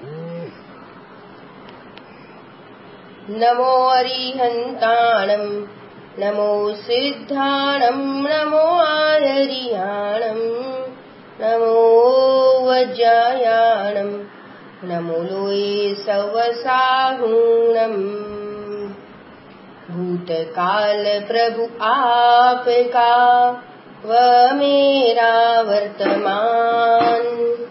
नमो अरिहन्ताणं नमो सिद्धाणं नमो आर्याणं नमो वज्रायाणं नमो लोये सवसाहूणं। भूतकाल प्रभु आपका व मेरा वर्तमान,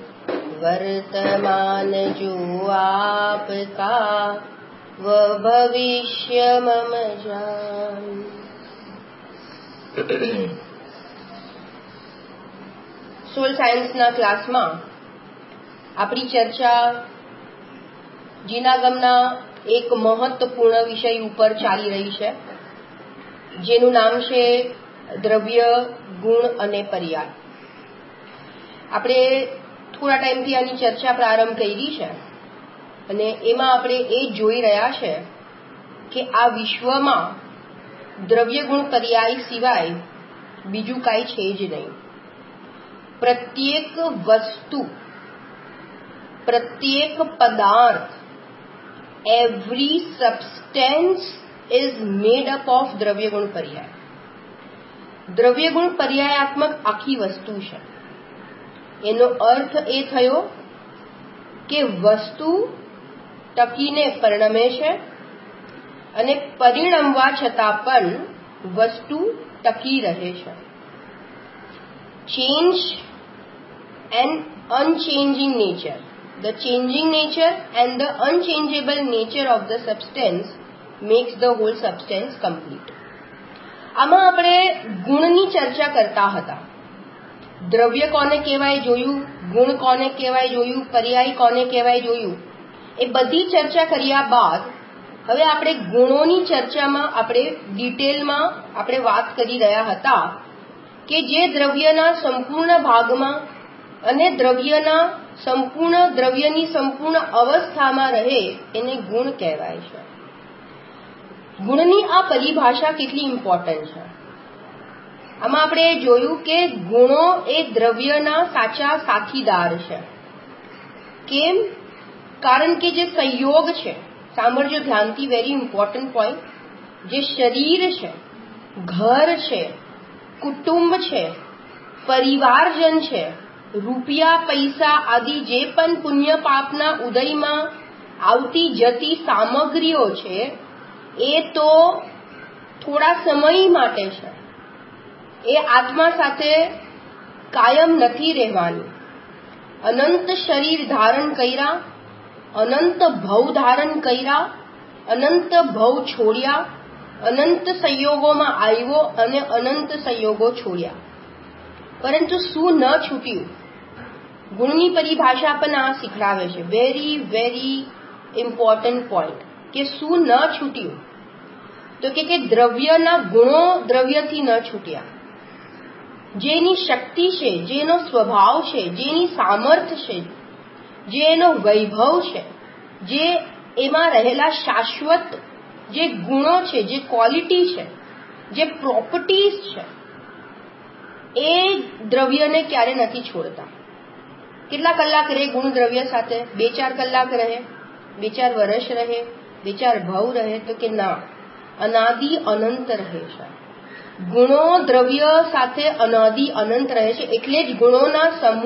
वर्तमान जो आपका व भविष्य मम जान। સોલ સાયન્સના ક્લાસમાં આપણી ચર્ચા જીનાગમના એક મહત્વપૂર્ણ વિષય ઉપર ચાલી રહી છે, જેનું નામ છે દ્રવ્ય, ગુણ અને પર્યાય. આપણે થોડા ટાઈમથી આની ચર્ચા પ્રારંભ કરી છે અને એમાં આપણે એ જોઈ રહ્યા છે કે આ વિશ્વમાં દ્રવ્ય, ગુણ, પર્યાય સિવાય બીજું કાંઈ છે જ નહીં. પ્રત્યેક વસ્તુ, પ્રત્યેક પદાર્થ, every substance is made up of દ્રવ્ય, ગુણ, પર્યાય. દ્રવ્ય, ગુણ, પર્યાયાત્મક આખી વસ્તુ છે. એનો અર્થ એ થયો કે વસ્તુ ટકીને પરિણમે છે અને પરિણમવા છતાં પણ વસ્તુ ટકી રહે છે. Change and unchanging nature, the changing nature and the unchangeable nature of the substance makes the whole substance complete. આમાં આપણે ગુણની ચર્ચા કરતા હતા. દ્રવ્ય કોને કહેવાય જોયું, ગુણ કોને કહેવાય જોયું, પર્યાય કોને કહેવાય જોયું. એ બધી ચર્ચા કર્યા બાદ હવે આપણે ગુણોની ચર્ચામાં આપણે ડિટેલમાં આપણે વાત કરી રહ્યા હતા કે જે દ્રવ્યના સંપૂર્ણ ભાગમાં અને દ્રવ્યની સંપૂર્ણ અવસ્થામાં રહે એને ગુણ કહેવાય છે. ગુણની આ પરિભાષા કેટલી ઇમ્પોર્ટન્ટ છે. આમાં આપણે જોયું કે ગુણો એ દ્રવ્યના સાચા સાથીદાર છે. કેમ? કારણ કે જે સંયોગ છે, સાંભળજો ધ્યાનથી, વેરી ઇમ્પોર્ટન્ટ પોઈન્ટ, જે શરીર છે, ઘર છે, કુટુંબ છે, પરિવારજન છે, રૂપિયા, પૈસા આદિ જે પણ પુણ્ય પાપના ઉદયમાં આવતી જતી સામગ્રીઓ છે એ તો થોડા સમય માટે છે. એ આત્મા સાથે કાયમ નથી રહેવાની. અનંત શરીર ધારણ કર્યા, અનંત ભવ ધારણ કર્યા, અનંત ભવ છોડ્યા, અનંત સંયોગોમાં આવ્યો અને અનંત સંયોગો છોડ્યા, પરંતુ શું ન છૂટ્યું? ગુણની પરિભાષા પણ આ શીખડાવે છે. વેરી વેરી ઇમ્પોર્ટન્ટ પોઈન્ટ કે શું ન છૂટ્યું? તો કે દ્રવ્યના ગુણો દ્રવ્યથી ન છૂટ્યા. જેની શક્તિ છે, જેનો સ્વભાવ છે, જેની સામર્થ્ય છે, જે એનો વૈભવ છે, જે એમાં રહેલા શાશ્વત જે ગુણો છે, જે ક્વોલિટી છે, જે પ્રોપર્ટીઝ છે, એ દ્રવ્યને ક્યારે નથી છોડતા. કેટલા કલાક રહે ગુણ દ્રવ્ય સાથે? 2-4 કલાક રહે, 2-4 વર્ષ રહે, 2-4 ભવ રહે? તો કે ના, અનાદિ અનંત રહે છે. ગુણો દ્રવ્ય સાથે અનાદિ અનંત રહે છે. એટલે જ ગુણોના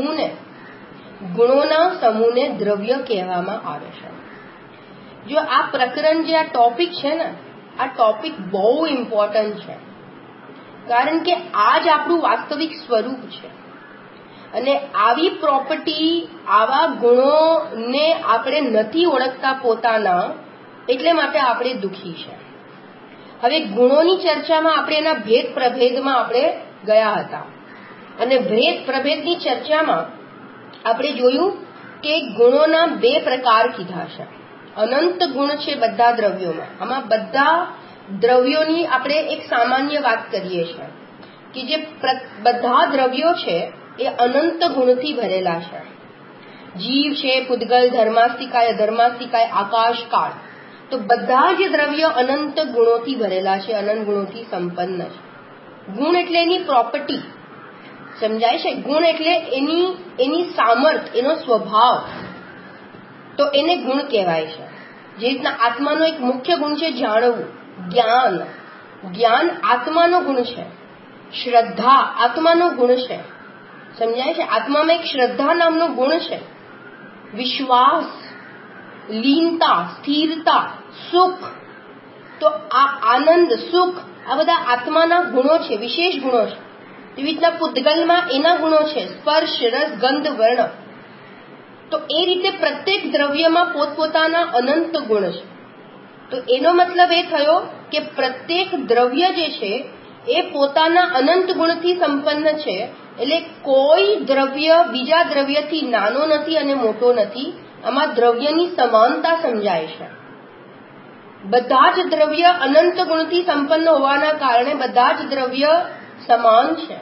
સમૂહને દ્રવ્ય કહેવામાં આવે છે. જો આ પ્રકરણ, જે આ ટોપિક છે ને, આ ટોપિક બહુ ઇમ્પોર્ટન્ટ છે. કારણ કે આ જ આપણું વાસ્તવિક સ્વરૂપ છે અને આવી પ્રોપર્ટી, આવા ગુણોને આપણે નથી ઓળખતા પોતાના, એટલે માટે આપણે દુઃખી છે. હવે ગુણોની ચર્ચામાં આપણે એના ભેદ પ્રભેદમાં આપણે ગયા હતા અને ભેદ પ્રભેદની ચર્ચામાં આપણે જોયું કે ગુણોના 2 પ્રકાર કીધા છે. અનંત ગુણ છે બધા દ્રવ્યોમાં. આમાં બધા દ્રવ્યોની આપણે એક સામાન્ય વાત કરીએ છીએ કે જે બધા દ્રવ્યો છે એ અનંત ગુણથી ભરેલા છે. જીવ છે, પૂતગલ, ધર્માસ્તિકાય, અધર્માસ્તિકાય, આકાશ, કાળ, તો બધા જ દ્રવ્યો અનંત ગુણોથી ભરેલા છે, અનંત ગુણોથી સંપન્ન છે. ગુણ એટલે એની પ્રોપર્ટી, સમજાય છે? ગુણ એટલે એની સામર્થ્ય, એનો સ્વભાવ. તો એને ગુણ કહેવાય છે. જે રીતના આત્માનો એક મુખ્ય ગુણ છે જાણવું, જ્ઞાન. જ્ઞાન આત્માનો ગુણ છે. શ્રદ્ધા આત્માનો ગુણ છે. સમજાય છે? આત્મામાં એક શ્રદ્ધા નામનો ગુણ છે. વિશ્વાસ, લીનતા, સ્થિરતા, સુખ. તો આ આનંદ, સુખ, આ બધા આત્માના ગુણો છે, વિશેષ ગુણો છે. એવી રીતના પૂતગલમાં એના ગુણો છે, સ્પર્શ, રસ, ગંધ, વર્ણ. તો એ રીતે પ્રત્યેક દ્રવ્યમાં પોતપોતાના અનંત ગુણ છે. તો એનો મતલબ એ થયો કે પ્રત્યેક દ્રવ્ય જે છે એ પોતાના અનંત ગુણથી સંપન્ન છે. એટલે કોઈ દ્રવ્ય બીજા દ્રવ્યથી નાનો નથી અને મોટો નથી. આમાં દ્રવ્યની સમાનતા સમજાય છે. બધા જ દ્રવ્ય અનંત ગુણથી સંપન્ન હોવાના કારણે બધા જ દ્રવ્ય સમાન છે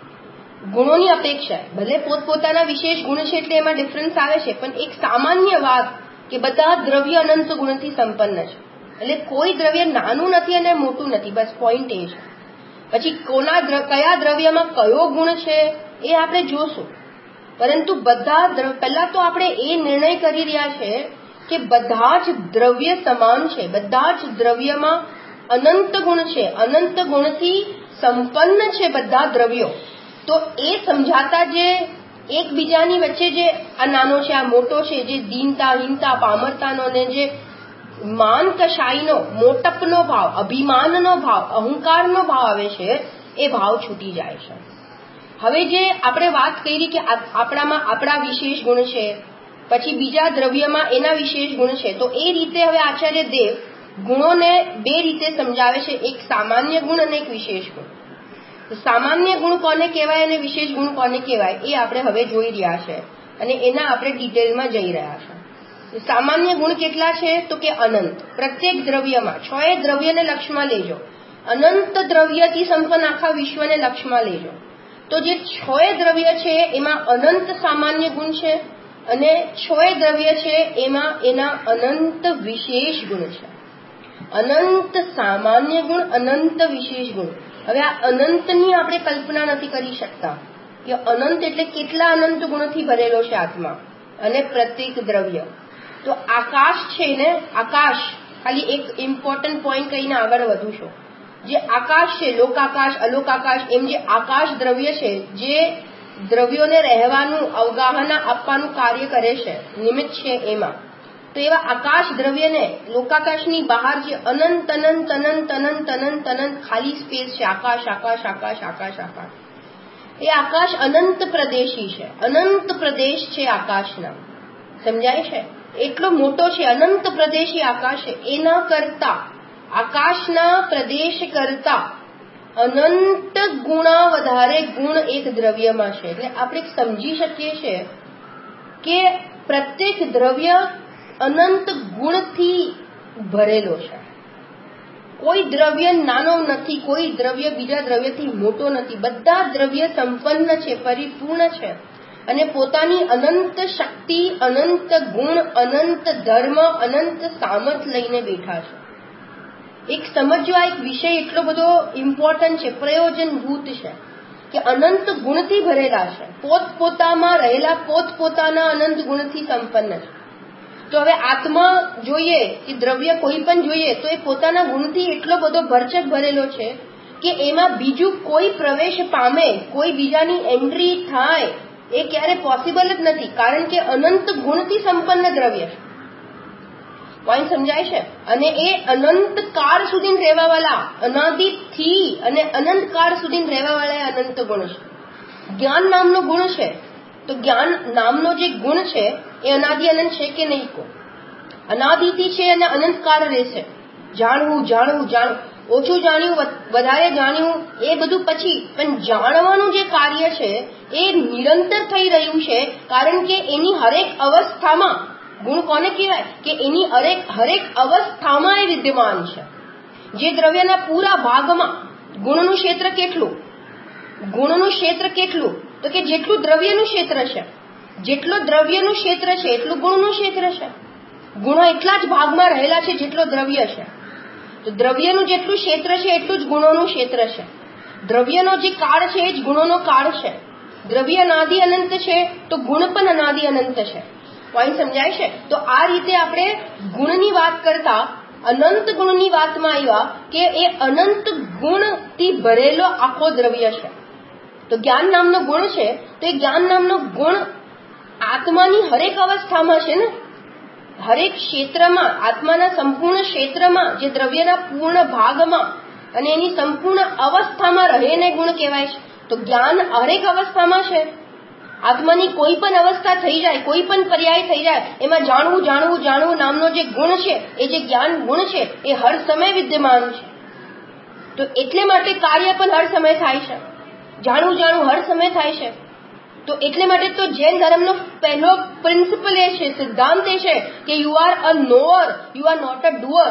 ગુણોની અપેક્ષા. ભલે પોતપોતાના વિશેષ ગુણ છે એટલે એમાં ડિફરન્સ આવે છે, પણ એક સામાન્ય વાત કે બધા દ્રવ્ય અનંત ગુણથી સંપન્ન છે. એટલે કોઈ દ્રવ્ય નાનું નથી અને મોટું નથી, બસ પોઈન્ટ એ છે. પછી કયા દ્રવ્યમાં કયો ગુણ છે એ આપણે જોશું. પરંતુ બધા પહેલા તો આપણે એ નિર્ણય કરી રહ્યા છે કે બધા જ દ્રવ્ય સમાન છે, બધા જ દ્રવ્યમાં અનંત ગુણ છે, અનંત ગુણથી સંપન્ન છે બધા દ્રવ્યો. તો એ સમજાતા જે એકબીજાની વચ્ચે જે આ નાનો છે, આ મોટો છે, જે દીનતા, હીનતા, પામરતાનો ને જે માન કશાઈનો, મોટપનો ભાવ, અભિમાનનો ભાવ, અહંકારનો ભાવ આવે છે, એ ભાવ છૂટી જાય છે. હવે જે આપણે વાત કરી કે આપણામાં આપણા વિશેષ ગુણ છે, પછી બીજા દ્રવ્યમાં એના વિશેષ ગુણ છે, તો એ રીતે હવે આચાર્ય દેવ ગુણોને બે રીતે સમજાવે છે, એક સામાન્ય ગુણ અને એક વિશેષ ગુણ. સામાન્ય ગુણ કોને કહેવાય અને વિશેષ ગુણ કોને કહેવાય એ આપણે હવે જોઈ રહ્યા છે અને એના આપણે ડિટેલમાં જઈ રહ્યા છે. સામાન્ય ગુણ કેટલા છે તો કે અનંત. પ્રત્યેક દ્રવ્યમાં 6 દ્રવ્યને લક્ષમાં લેજો, અનંત દ્રવ્યથી સંપન્ન આખા વિશ્વને લક્ષમાં લેજો. તો જે 6 દ્રવ્ય છે એમાં અનંત સામાન્ય ગુણ છે અને 6 દ્રવ્ય છે એમાં એના અનંત વિશેષ ગુણ છે. અનંત સામાન્ય ગુણ, અનંત વિશેષ ગુણ. હવે આ અનંતની આપણે કલ્પના નથી કરી શકતા કે અનંત એટલે કેટલા અનંત ગુણથી ભરેલો છે આત્મા અને પ્રત્યેક દ્રવ્ય. તો આકાશ છે ને, આકાશ, ખાલી એક ઇમ્પોર્ટન્ટ પોઈન્ટ કહીને આગળ વધું છું. જે આકાશ છે, લોકાકાશ, અલોકાકાશ, એમ જે આકાશ દ્રવ્ય છે, જે દ્રવ્યોને રહેવાનું, અવગાહના આપવાનું કાર્ય કરે છે, નિમિત્ત છે એમાં. તો એવા આકાશ દ્રવ્યને લોકાકાશની બહાર જે અનંત અનંત અનંત અનંત અનંત અનંત ખાલી સ્પેસ છે, આકાશ આકાશ આકાશ આકાશ આકાશ, એ આકાશ અનંત પ્રદેશી છે, અનંત પ્રદેશ છે આકાશના. સમજાય છે? એટલો મોટો છે, અનંત પ્રદેશી આકાશ છે. એના કરતા, આકાશના પ્રદેશ કરતા અનંત ગુણા વધારે ગુણ એક દ્રવ્યમાં છે. એટલે આપણે સમજી શકીએ છીએ કે પ્રત્યેક દ્રવ્ય અનંત ગુણથી ભરેલો છે. કોઈ દ્રવ્ય નાનો નથી, કોઈ દ્રવ્ય બીજા દ્રવ્યથી મોટો નથી. બધા દ્રવ્ય સંપન્ન છે, પરિપૂર્ણ છે અને પોતાની અનંત શક્તિ, અનંત ગુણ, અનંત ધર્મ, અનંત સામર્થ લઈને બેઠા છે. એક સમજો, આ એક વિષય એટલો બધો ઇમ્પોર્ટન્ટ છે, પ્રયોજનભૂત છે કે અનંત ગુણથી ભરેલા છે, પોતપોતામાં રહેલા પોતપોતાના અનંત ગુણથી સંપન્ન છે. તો હવે આત્મા જોઈએ કે દ્રવ્ય કોઈ પણ જોઈએ તો એ પોતાના ગુણથી એટલો બધો ભરચક ભરેલો છે કે એમાં બીજું કોઈ પ્રવેશ પામે, કોઈ બીજાની એન્ટ્રી થાય એ ક્યારે પોસિબલ જ નથી, કારણ કે અનંત ગુણથી સંપન્ન દ્રવ્ય છે. પોઈન્ટ સમજાય છે? અને એ અનંત કાળ સુધી રહેવાવાળા, અનાદિથી અને અનંત કાળ સુધી રહેવાવાળા અનંત ગુણ છે. જ્ઞાન નામનો ગુણ છે, તો જ્ઞાન નામનો જે ગુણ છે એ અનાદિ અનંત છે કે નહીં? કો અનાદિથી છે અને અનંત કાળ રહેશે. જાણવું જાણવું જાણવું, ઓછું જાણ્યું, વધારે જાણ્યું, એ બધું પછી, પણ જાણવાનું જે કાર્ય છે એ નિરંતર થઈ રહ્યું છે, કારણ કે એની હરેક અવસ્થામાં ગુણ કોને કહેવાય કે એની હરેક અવસ્થામાં એ વિદ્યમાન છે. જે દ્રવ્યના પૂરા ભાગમાં ગુણનું ક્ષેત્ર કેટલું? ગુણનું ક્ષેત્ર કેટલું? તો કે જેટલું દ્રવ્યનું ક્ષેત્ર છે, જેટલો દ્રવ્યનું ક્ષેત્ર છે એટલું ગુણનું ક્ષેત્ર છે. ગુણો એટલા જ ભાગમાં રહેલા છે જેટલો દ્રવ્ય છે. તો દ્રવ્યનું જેટલું ક્ષેત્ર છે એટલું જ ગુણોનું ક્ષેત્ર છે. દ્રવ્યનો જે કાળ છે એ જ ગુણોનો કાળ છે. દ્રવ્ય અનાદિ અનંત છે તો ગુણ પણ અનાદિ અનંત છે. પોઈન્ટ સમજાય છે? તો આ રીતે આપણે ગુણની વાત કરતા અનંત ગુણની વાતમાં આવ્યા કે એ અનંત ગુણથી ભરેલો આખો દ્રવ્ય છે. તો જ્ઞાન નામનો ગુણ છે, તો એ જ્ઞાન નામનો ગુણ આત્માની હરેક અવસ્થામાં છે ને, હરેક ક્ષેત્રમાં, આત્માના સંપૂર્ણ ક્ષેત્રમાં, જે દ્રવ્યના પૂર્ણ ભાગમાં અને એની સંપૂર્ણ અવસ્થામાં રહેને ગુણ કહેવાય છે. તો જ્ઞાન હરેક અવસ્થામાં છે. આત્માની કોઈ પણ અવસ્થા થઈ જાય, કોઈ પણ પર્યાય થઈ જાય, એમાં જાણવું જાણવું જાણવું નામનો જે ગુણ છે, એ જે જ્ઞાન ગુણ છે, એ હર સમય વિદ્યમાન છે. તો એટલે માટે કાર્ય પણ હર સમય થાય છે, જાણવું જાણવું હર સમય થાય છે. તો એટલે માટે તો જૈન ધર્મનો પહેલો પ્રિન્સિપલ એ છે, સિદ્ધાંત એ છે કે you are a knower, you are not a doer.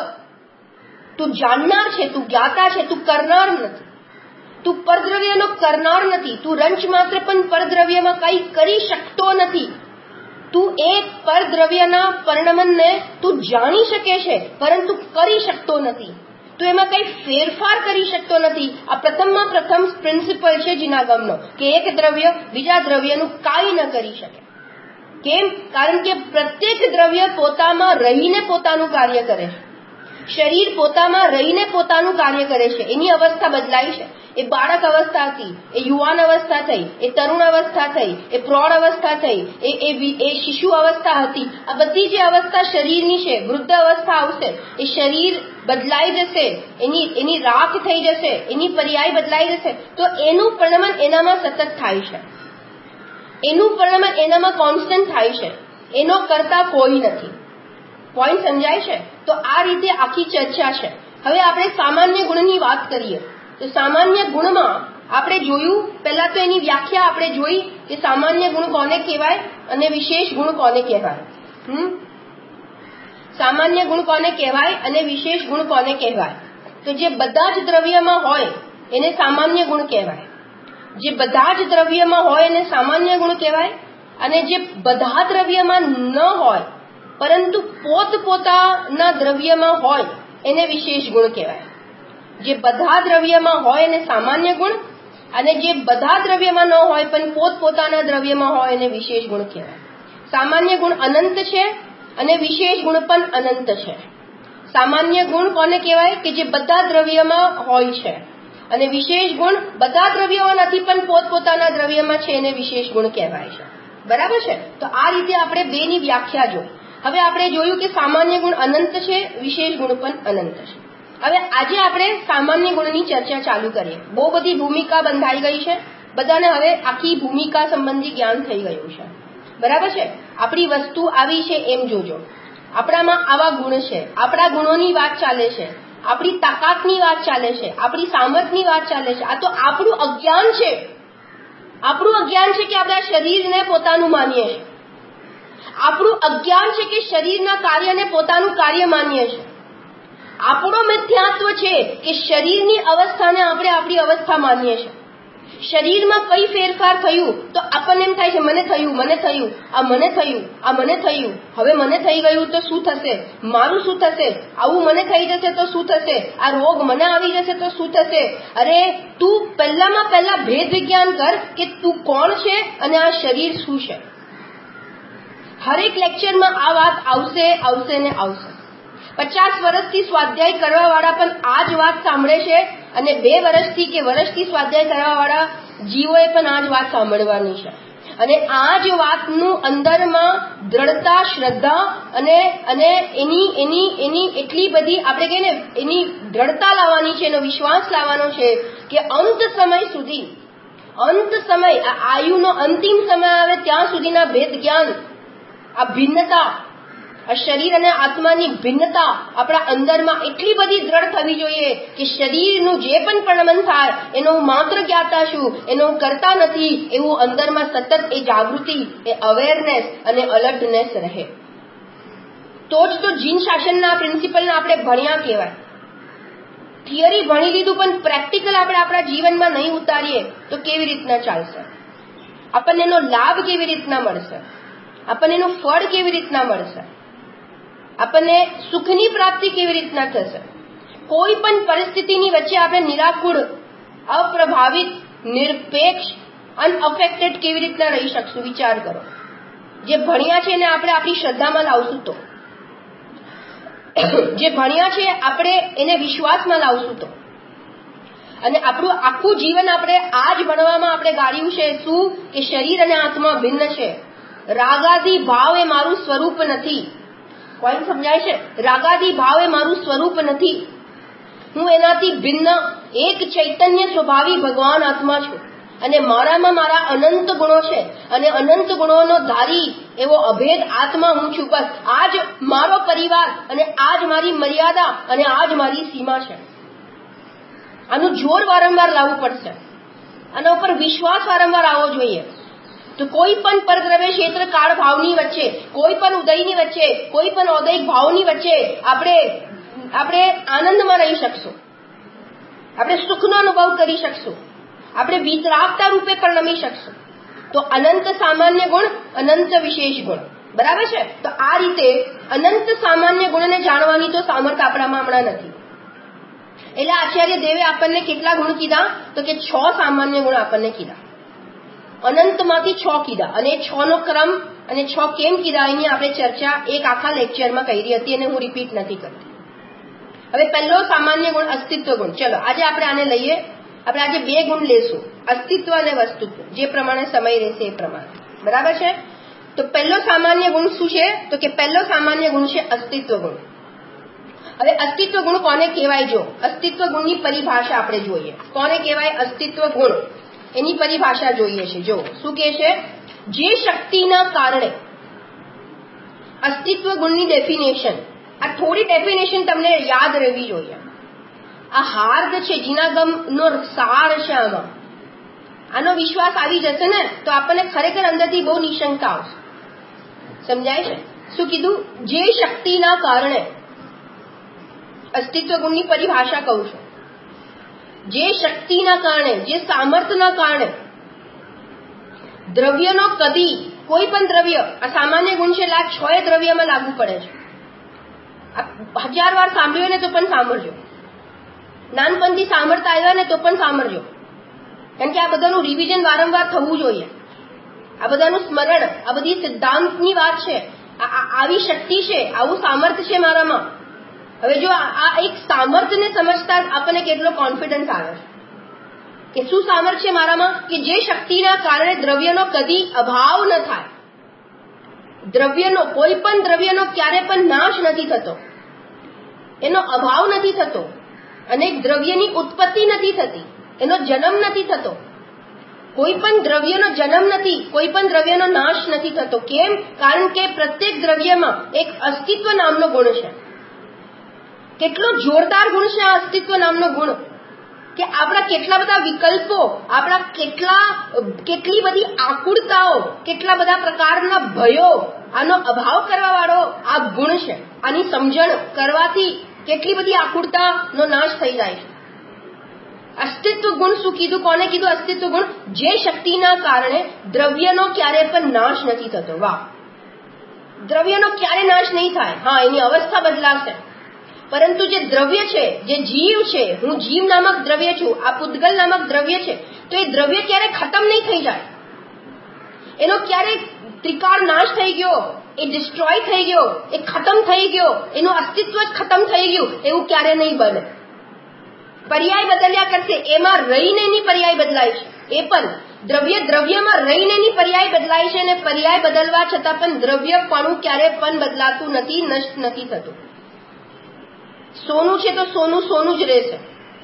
તું જાણનાર છે, તું જ્ઞાતા છે, તું કરનાર નથી. તું પરદ્રવ્યનો કરનાર નથી. તું રંચ માત્ર પણ પરદ્રવ્યમાં કંઈ કરી શકતો નથી. તું એ પરદ્રવ્યના પરિણમનને તું જાણી શકે છે, પરંતુ કરી શકતો નથી. તું એમાં કંઈ ફેરફાર કરી શકતો નથી. આ પ્રથમમાં પ્રથમ પ્રિન્સિપલ છે જીનાગમનો, કે એક દ્રવ્ય બીજા દ્રવ્યનું કાંઈ ન કરી શકે. કેમ? કારણ કે પ્રત્યેક દ્રવ્ય પોતામાં રહીને પોતાનું કાર્ય કરે છે. શરીર પોતામાં રહીને પોતાનું કાર્ય કરે છે. એની અવસ્થા બદલાય છે. એ બાળક અવસ્થા હતી, એ યુવાન અવસ્થા થઈ, એ તરુણ અવસ્થા થઈ, એ પ્રૌઢ અવસ્થા થઈ, એ શિશુ અવસ્થા હતી. આ બધી જે અવસ્થા શરીરની છે, વૃદ્ધ અવસ્થા આવશે, એ શરીર બદલાઈ જશે, એની રાખ થઈ જશે, એની પર્યાય બદલાઈ જશે. તો એનું પરિણમન એનામાં સતત થાય છે, એનું પરિણમન એનામાં કોન્સ્ટન્ટ થાય છે. એનો કરતા કોઈ નથી. પોઈન્ટ સમજાય છે? તો આ રીતે આખી ચર્ચા છે. હવે આપણે સામાન્ય ગુણની વાત કરીએ. તો સામાન્ય ગુણમાં આપણે જોયું, પહેલા તો એની વ્યાખ્યા આપણે જોઈ કે સામાન્ય ગુણ કોને કહેવાય અને વિશેષ ગુણ કોને કહેવાય. સામાન્ય ગુણ કોને કહેવાય અને વિશેષ ગુણ કોને કહેવાય? તો જે બધા જ દ્રવ્યમાં હોય એને સામાન્ય ગુણ કહેવાય. જે બધા જ દ્રવ્યમાં હોય એને સામાન્ય ગુણ કહેવાય. અને જે બધા દ્રવ્યમાં ન હોય પરંતુ પોતપોતાના દ્રવ્યમાં હોય એને વિશેષ ગુણ કહેવાય. જે બધા દ્રવ્યમાં હોય એને સામાન્ય ગુણ, અને જે બધા દ્રવ્યમાં ન હોય પણ પોતપોતાના દ્રવ્યમાં હોય એને વિશેષ ગુણ કહેવાય. સામાન્ય ગુણ અનંત છે અને વિશેષ ગુણ પણ અનંત છે. સામાન્ય ગુણ કોને કહેવાય? કે જે બધા દ્રવ્યમાં હોય છે. અને વિશેષ ગુણ બધા દ્રવ્યોમાં નથી પણ પોતપોતાના દ્રવ્યમાં છે, એને વિશેષ ગુણ કહેવાય છે. બરાબર છે? તો આ રીતે આપણે બેની વ્યાખ્યા જોઈ. હવે આપણે જોયું કે સામાન્ય ગુણ અનંત છે, વિશેષ ગુણ પણ અનંત છે. હવે આજે આપણે સામાન્ય ગુણની ચર્ચા ચાલુ કરીએ. બહુ બધી ભૂમિકા બંધાઈ ગઈ છે, બધાને હવે આખી ભૂમિકા સંબંધી જ્ઞાન થઈ ગયું છે. બરાબર છે? આપણી વસ્તુ આવી છે એમ જોજો. આપણામાં આવા ગુણ છે, આપણા ગુણોની વાત ચાલે છે, આપણી તાકાતની વાત ચાલે છે, આપણી સામર્થ્યની વાત ચાલે છે. આ તો આપણું અજ્ઞાન છે. આપણું અજ્ઞાન છે કે આપણે શરીરને પોતાનું માનીએ છીએ. આપણું અજ્ઞાન છે કે શરીરના કાર્યને પોતાનું કાર્ય માનીએ છીએ. આપણો મિથ્યાત્વ છે કે શરીરની અવસ્થાને આપણે આપણી અવસ્થા માનીએ છીએ. શરીરમાં કઈ ફેરફાર થયું તો આપણને એમ થાય છે મને થયું, મને થયું, આ મને થયું, આ મને થયું, હવે મને થઈ ગયું તો શું થશે, મારું શું થશે, આવું મને થઈ જશે તો શું થશે, આ રોગ મને આવી જશે તો શું થશે. અરે તું પહેલામાં પહેલા ભેદ વિજ્ઞાન કર કે તું કોણ છે અને આ શરીર શું છે. હરેક લેક્ચરમાં આ વાત આવશે આવશે ને આવશે. 50 વર્ષથી સ્વાધ્યાય કરવા વાળા પણ આ જ વાત સાંભળે છે, અને 2 વર્ષથી કે વર્ષથી સ્વાધ્યાય કરવા વાળા જીવોએ પણ આ જ વાત સાંભળવાની છે. અને આ જ વાતનું અંદરમાં દ્રઢતા, શ્રદ્ધા અને એની એટલી બધી આપણે કહીએ ને એની દ્રઢતા લાવવાની છે, એનો વિશ્વાસ લાવવાનો છે કે અંત સમય સુધી, અંત સમય, આ આયુનો અંતિમ સમય આવે ત્યાં સુધીના ભેદ જ્ઞાન, આ ભિન્નતા, આ શરીર અને આત્માની ભિન્નતા આપણા અંદરમાં એટલી બધી દ્રઢ થવી જોઈએ કે શરીરનું જે પણ પરિણમન થાય એનો હું માત્ર જ્ઞાતા છું, એનો હું કરતા નથી, એવું અંદરમાં સતત એ જાગૃતિ, એ અવેરનેસ અને અલર્ટનેસ રહે. તો જ તો જીન શાસનના પ્રિન્સિપલને આપણે ભણ્યા કહેવાય. થિયરી ભણી લીધું પણ પ્રેક્ટિકલ આપણે આપણા જીવનમાં નહીં ઉતારીએ તો કેવી રીતના ચાલશે? આપણને એનો લાભ કેવી રીતના મળશે? આપણને એનું ફળ કેવી રીતના મળશે? આપણને સુખની પ્રાપ્તિ કેવી રીતના થશે? કોઈ પણ પરિસ્થિતિની વચ્ચે આપણે નિરાકુળ, અપ્રભાવિત, નિરપેક્ષ, અનઅફેક્ટેડ કેવી રીતના રહી શકશું? વિચાર કરો. જે ભણ્યા છે એને આપણે આપણી શ્રદ્ધામાં લાવશું તો, જે ભણ્યા છે આપણે એને વિશ્વાસમાં લાવશું તો, અને આપણું આખું જીવન આપણે આ જ ભણવામાં આપણે ગાળ્યું છે શું કે શરીર અને આત્મા ભિન્ન છે, રાગાદી ભાવ એ મારું સ્વરૂપ નથી. કોઈ સમજાય છે? રાગાદી ભાવ એ મારું સ્વરૂપ નથી, હું એનાથી ભિન્ન એક ચૈતન્ય સ્વભાવી ભગવાન આત્મા છું, અને મારામાં મારા અનંત ગુણો છે, અને અનંત ગુણોનો ધારી એવો અભેદ આત્મા હું છું. બસ આ જ મારો પરિવાર, અને આ જ મારી મર્યાદા, અને આ જ મારી સીમા છે. આનું જોર વારંવાર લાવવું પડશે, આના ઉપર વિશ્વાસ વારંવાર આવવો જોઈએ. તો કોઈ પણ પરદ્રવ્ય ક્ષેત્ર કાળ ભાવની વચ્ચે, કોઈ પણ ઉદયની વચ્ચે, કોઈ પણ ઔદયિક ભાવની વચ્ચે આપણે આનંદમાં રહી શકશું, આપણે સુખનો અનુભવ કરી શકશું, આપણે વિતરાગતા રૂપે પરિણમી શકશું. તો અનંત સામાન્ય ગુણ, અનંત વિશેષ ગુણ, બરાબર છે? તો આ રીતે અનંત સામાન્ય ગુણને જાણવાની તો સામર્થ્ય આપણામાં હમણાં નથી. એટલે આચાર્ય દેવે આપણને કેટલા ગુણ કીધા? તો કે 6 સામાન્ય ગુણ આપણને કીધા, અનંતમાંથી 6 કીધા. અને 6 નો ક્રમ અને 6 કેમ કીધા એની આપણે ચર્ચા એક આખા લેક્ચરમાં કરી હતી, અને હું રિપીટ નથી કરતી. હવે પહેલો સામાન્ય ગુણ અસ્તિત્વ ગુણ. ચલો આજે આપણે આને લઈએ. આપણે આજે 2 ગુણ લેશું, અસ્તિત્વ અને વસ્તુત્વ, જે પ્રમાણે સમય રહેશે એ પ્રમાણે, બરાબર છે? તો પહેલો સામાન્ય ગુણ શું છે? તો કે પહેલો સામાન્ય ગુણ છે અસ્તિત્વ ગુણ. હવે અસ્તિત્વ ગુણ કોને કહેવાય? જો અસ્તિત્વ ગુણની પરિભાષા આપણે જોઈએ, કોને કહેવાય અસ્તિત્વ ગુણ, એની પરિભાષા જોઈએ છે. જો શું કહે છે? જે શક્તિના કારણે, અસ્તિત્વ ગુણની ડેફિનેશન, આ થોડી ડેફિનેશન તમને યાદ રહેવી જોઈએ. આ હાર્દ છે, જીનાગમનો સાર છે. આનો વિશ્વાસ આવી જશે ને તો આપણને ખરેખર અંદરથી બહુ નિશંકા આવશે. સમજાય છે? શું કીધું? જે શક્તિના કારણે, અસ્તિત્વ ગુણની પરિભાષા કહું છું, જે શક્તિના કારણે, જે સામર્થ્યના કારણે દ્રવ્યનો કદી, કોઈ પણ દ્રવ્ય, આ સામાન્ય ગુણ છે એટલે આ 6 દ્રવ્યમાં લાગુ પડે છે. આ 1000 વાર સાંભળ્યું ને તો પણ સાંભળજો, નાનપણથી સાંભળતા આવ્યા ને તો પણ સાંભળજો, કારણ કે આ બધાનું રિવિઝન વારંવાર થવું જોઈએ. આ બધાનું સ્મરણ, આ બધી સિદ્ધાંતની વાત છે. આવી શક્તિ છે, આવું સામર્થ્ય છે મારામાં. હવે જો આ એક સામર્થ્યને સમજતા આપણને કેટલો કોન્ફિડન્સ આવે કે શું સામર્થ્ય છે મારામાં, કે જે શક્તિના કારણે દ્રવ્યનો કદી અભાવ ન થાય, દ્રવ્યનો, કોઈ પણ દ્રવ્યનો ક્યારે પણ નાશ નથી થતો, એનો અભાવ નથી થતો, અને દ્રવ્યની ઉત્પત્તિ નથી થતી, એનો જન્મ નથી થતો. કોઈ પણ દ્રવ્યનો જન્મ નથી, કોઈ પણ દ્રવ્યનો નાશ નથી થતો. કેમ? કારણ કે પ્રત્યેક દ્રવ્યમાં એક અસ્તિત્વ નામનો ગુણ છે. કેટલો જોરદાર ગુણ છે આ અસ્તિત્વ નામનો ગુણ, કે આપણા કેટલા બધા વિકલ્પો, આપણા કેટલી બધી આકુળતાઓ, કેટલા બધા પ્રકારના ભયો, આનો અભાવ કરવા વાળો આ ગુણ છે. આની સમજણ કરવાથી કેટલી બધી આકુળતાનો નાશ થઈ જાય છે. અસ્તિત્વ ગુણ શું કીધું? કોને કીધું અસ્તિત્વ ગુણ? જે શક્તિના કારણે દ્રવ્યનો ક્યારે પણ નાશ નથી થતો. વાહ! દ્રવ્યનો ક્યારે નાશ નહીં થાય. હા, એની અવસ્થા બદલાશે, પરંતુ જે દ્રવ્ય છે, જે જીવ છે, હું જીવ નામક દ્રવ્ય છું, આ પૂતગલ નામક દ્રવ્ય છે, તો એ દ્રવ્ય ક્યારે ખતમ નહીં થઈ જાય, એનો ક્યારે ત્રિકાળ નાશ થઈ ગયો, એ ડિસ્ટ્રોય થઈ ગયો, એ ખતમ થઈ ગયો, એનું અસ્તિત્વ જ ખતમ થઈ ગયું, એવું ક્યારે નહીં બને. પર્યાય બદલ્યા કરશે, એમાં રહીને એની પર્યાય બદલાય છે. એ પણ દ્રવ્યમાં રહીને એની પર્યાય બદલાય છે, અને પર્યાય બદલવા છતાં પણ દ્રવ્યપણું ક્યારે પણ બદલાતું નથી, નષ્ટ નથી થતું. સોનું છે તો સોનું જ રહેશે,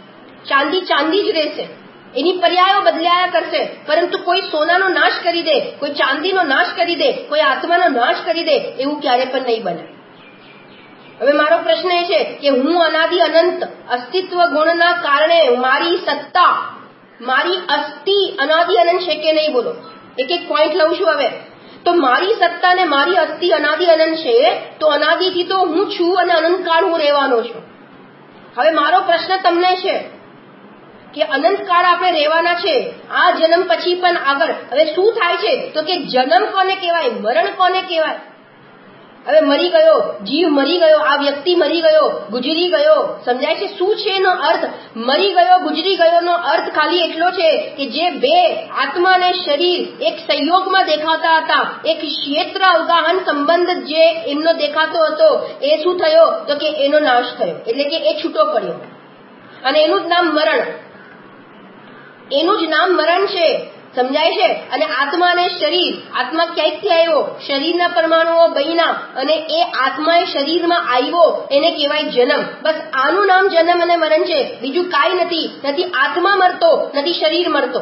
ચાંદી જ રહેશે, એની પર્યાયો બદલાયા કરશે, પરંતુ કોઈ સોનાનો નાશ કરી દે, કોઈ ચાંદીનો નાશ કરી દે, કોઈ આત્માનો નાશ કરી દે, એવું ક્યારે પણ નહીં બને. હવે મારો પ્રશ્ન એ છે કે હું અનાદિ અનંત અસ્તિત્વ ગુણના કારણે મારી સત્તા, મારી અસ્થિ અનાદિ અનંત છે કે નહીં? બોલો, એક એક પોઈન્ટ લઉં છું. હવે તો મારી સત્તા ને મારી અસ્થિ અનાદિ અનંત છે, તો અનાદિથી તો હું છું અને અનંતકાળ હું રહેવાનો છું. હવે મારો પ્રશ્ન તમને છે કે અનંતકાળ આપણે રહેવાના છે, આ જન્મ પછી પણ આગળ. હવે શું થાય છે તો કે જન્મ કોને કહેવાય, મરણ કોને કહેવાય? હવે મરી ગયો, જીવ મરી ગયો, આ વ્યક્તિ મરી ગયો, ગુજરી ગયો, સમજાય છે? શું છે એનો અર્થ? મરી ગયો, ગુજરી ગયોનો અર્થ ખાલી એટલો છે કે જે બે આત્મા અને શરીર એક સંયોગમાં દેખાતા હતા, એક ક્ષેત્ર અવગાહન સંબંધ જે એમનો દેખાતો હતો, એ શું થયો તો કે એનો નાશ થયો, એટલે કે એ છૂટો પડ્યો. અને એનું જ નામ મરણ, એનું જ નામ મરણ છે, સમજાય છે? અને આત્મા અને શરીર, આત્મા ક્યાંકથી આવ્યો? શરીરના પરમાણુઓ બન્યા અને એ આત્મા એ શરીરમાં આવ્યો, એને કહેવાય જન્મ. બસ આનું નામ જન્મ અને મરણ છે, બીજું કાંઈ નથી. નથી આત્મા મરતો, નથી શરીર મરતો.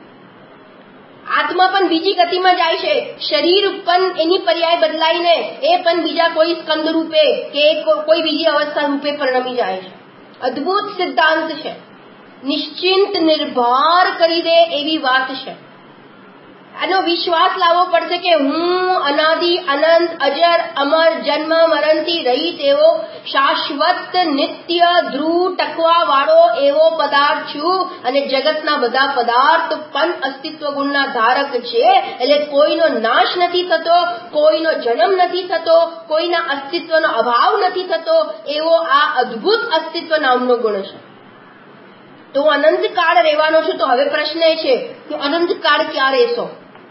આત્મા પણ બીજી ગતિમાં જાય છે, શરીર પણ એની પર્યાય બદલાઈને એ પણ બીજા કોઈ સ્કંદ રૂપે કે કોઈ બીજી અવસ્થા રૂપે પરિણમી જાય છે. અદ્ભુત સિદ્ધાંત છે, નિશ્ચિંત નિર્ભાર કરી દે એવી વાત છે. આનો વિશ્વાસ લાવવો પડશે કે હું અનાદિ અનંત અજર અમર જન્મ મરણથી રહિત એવો શાશ્વત નિત્ય ધ્રુવ ટકવા વાળો એવો પદાર્થ છું, અને જગતના બધા પદાર્થ પણ અસ્તિત્વ ગુણના ધારક છે. એટલે કોઈનો નાશ નથી થતો, કોઈનો જન્મ નથી થતો, કોઈના અસ્તિત્વનો અભાવ નથી થતો, એવો આ અદ્ભુત અસ્તિત્વ નામનો ગુણ છે. તો અનંતકાળ રહેવાનો છું. તો હવે પ્રશ્ન એ છે કે અનંતકાળ ક્યાં રહેશો?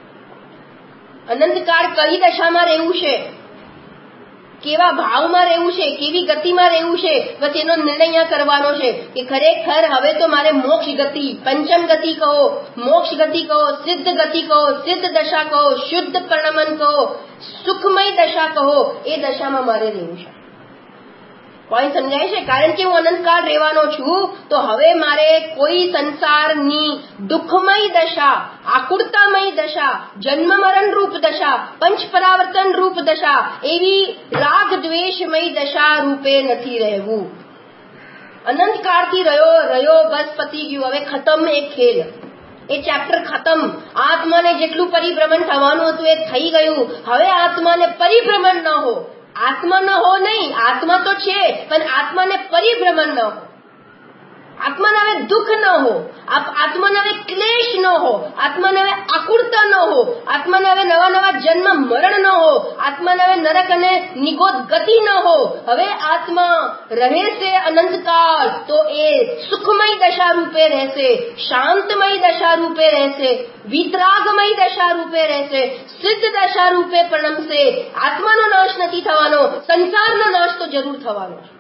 અનંતકાળ કઈ દશામાં રહેવું છે, કેવા ભાવમાં રહેવું છે, કેવી ગતિમાં રહેવું છે? બસ એનો નિર્ણય અહીંયા કરવાનો છે કે ખરેખર હવે તો મારે મોક્ષ ગતિ, પંચમ ગતિ કહો, મોક્ષ ગતિ કહો, સિદ્ધ ગતિ કહો, સિદ્ધ દશા કહો, શુદ્ધ પરિણમન કહો, સુખમય દશા કહો, એ દશામાં મારે રહેવું છે. પોઈન્ટ સમજાય છે? કારણ કે હું અનંતકાળ રહેવાનો છું, તો હવે મારે કોઈ સંસારની દુઃખમય દશા, આકુરતામય દશા, જન્મ મરણ રૂપ દશા, પંચ પરાવર્તન રૂપ દશા, એવી રાગ દ્વેષમય દશા રૂપે નથી રહેવું. અનંતકાળથી રહ્યો બસ પતી ગયું, હવે ખતમ એ ખેલ, એ ચેપ્ટર ખતમ. આત્માને જેટલું પરિભ્રમણ થવાનું હતું એ થઈ ગયું. હવે આત્માને પરિભ્રમણ ન હો, આત્મા ન હો નહીં, આત્મા તો છે પણ આત્માને પરિભ્રમણ ન હો, આત્માને હવે દુઃખ ન હો, આત્માને હવે ક્લેશ ન હો, આત્માને હવે આકુરતા ન હો, આત્માને હવે નવા નવા જન્મ મરણ ન હો, આત્માને હવે નરક અને નિગોદ ગતિ ન હો. હવે આત્મા રહેશે અનંતકાળ તો એ સુખમય દશા રૂપે રહેશે, શાંતમય દશા રૂપે રહેશે, વિતરાગમય દશા રૂપે રહેશે, સિદ્ધ દશા રૂપે પરિણમશે. આત્માનો નાશ નથી થવાનો, સંસારનો નાશ તો જરૂર થવાનો છે,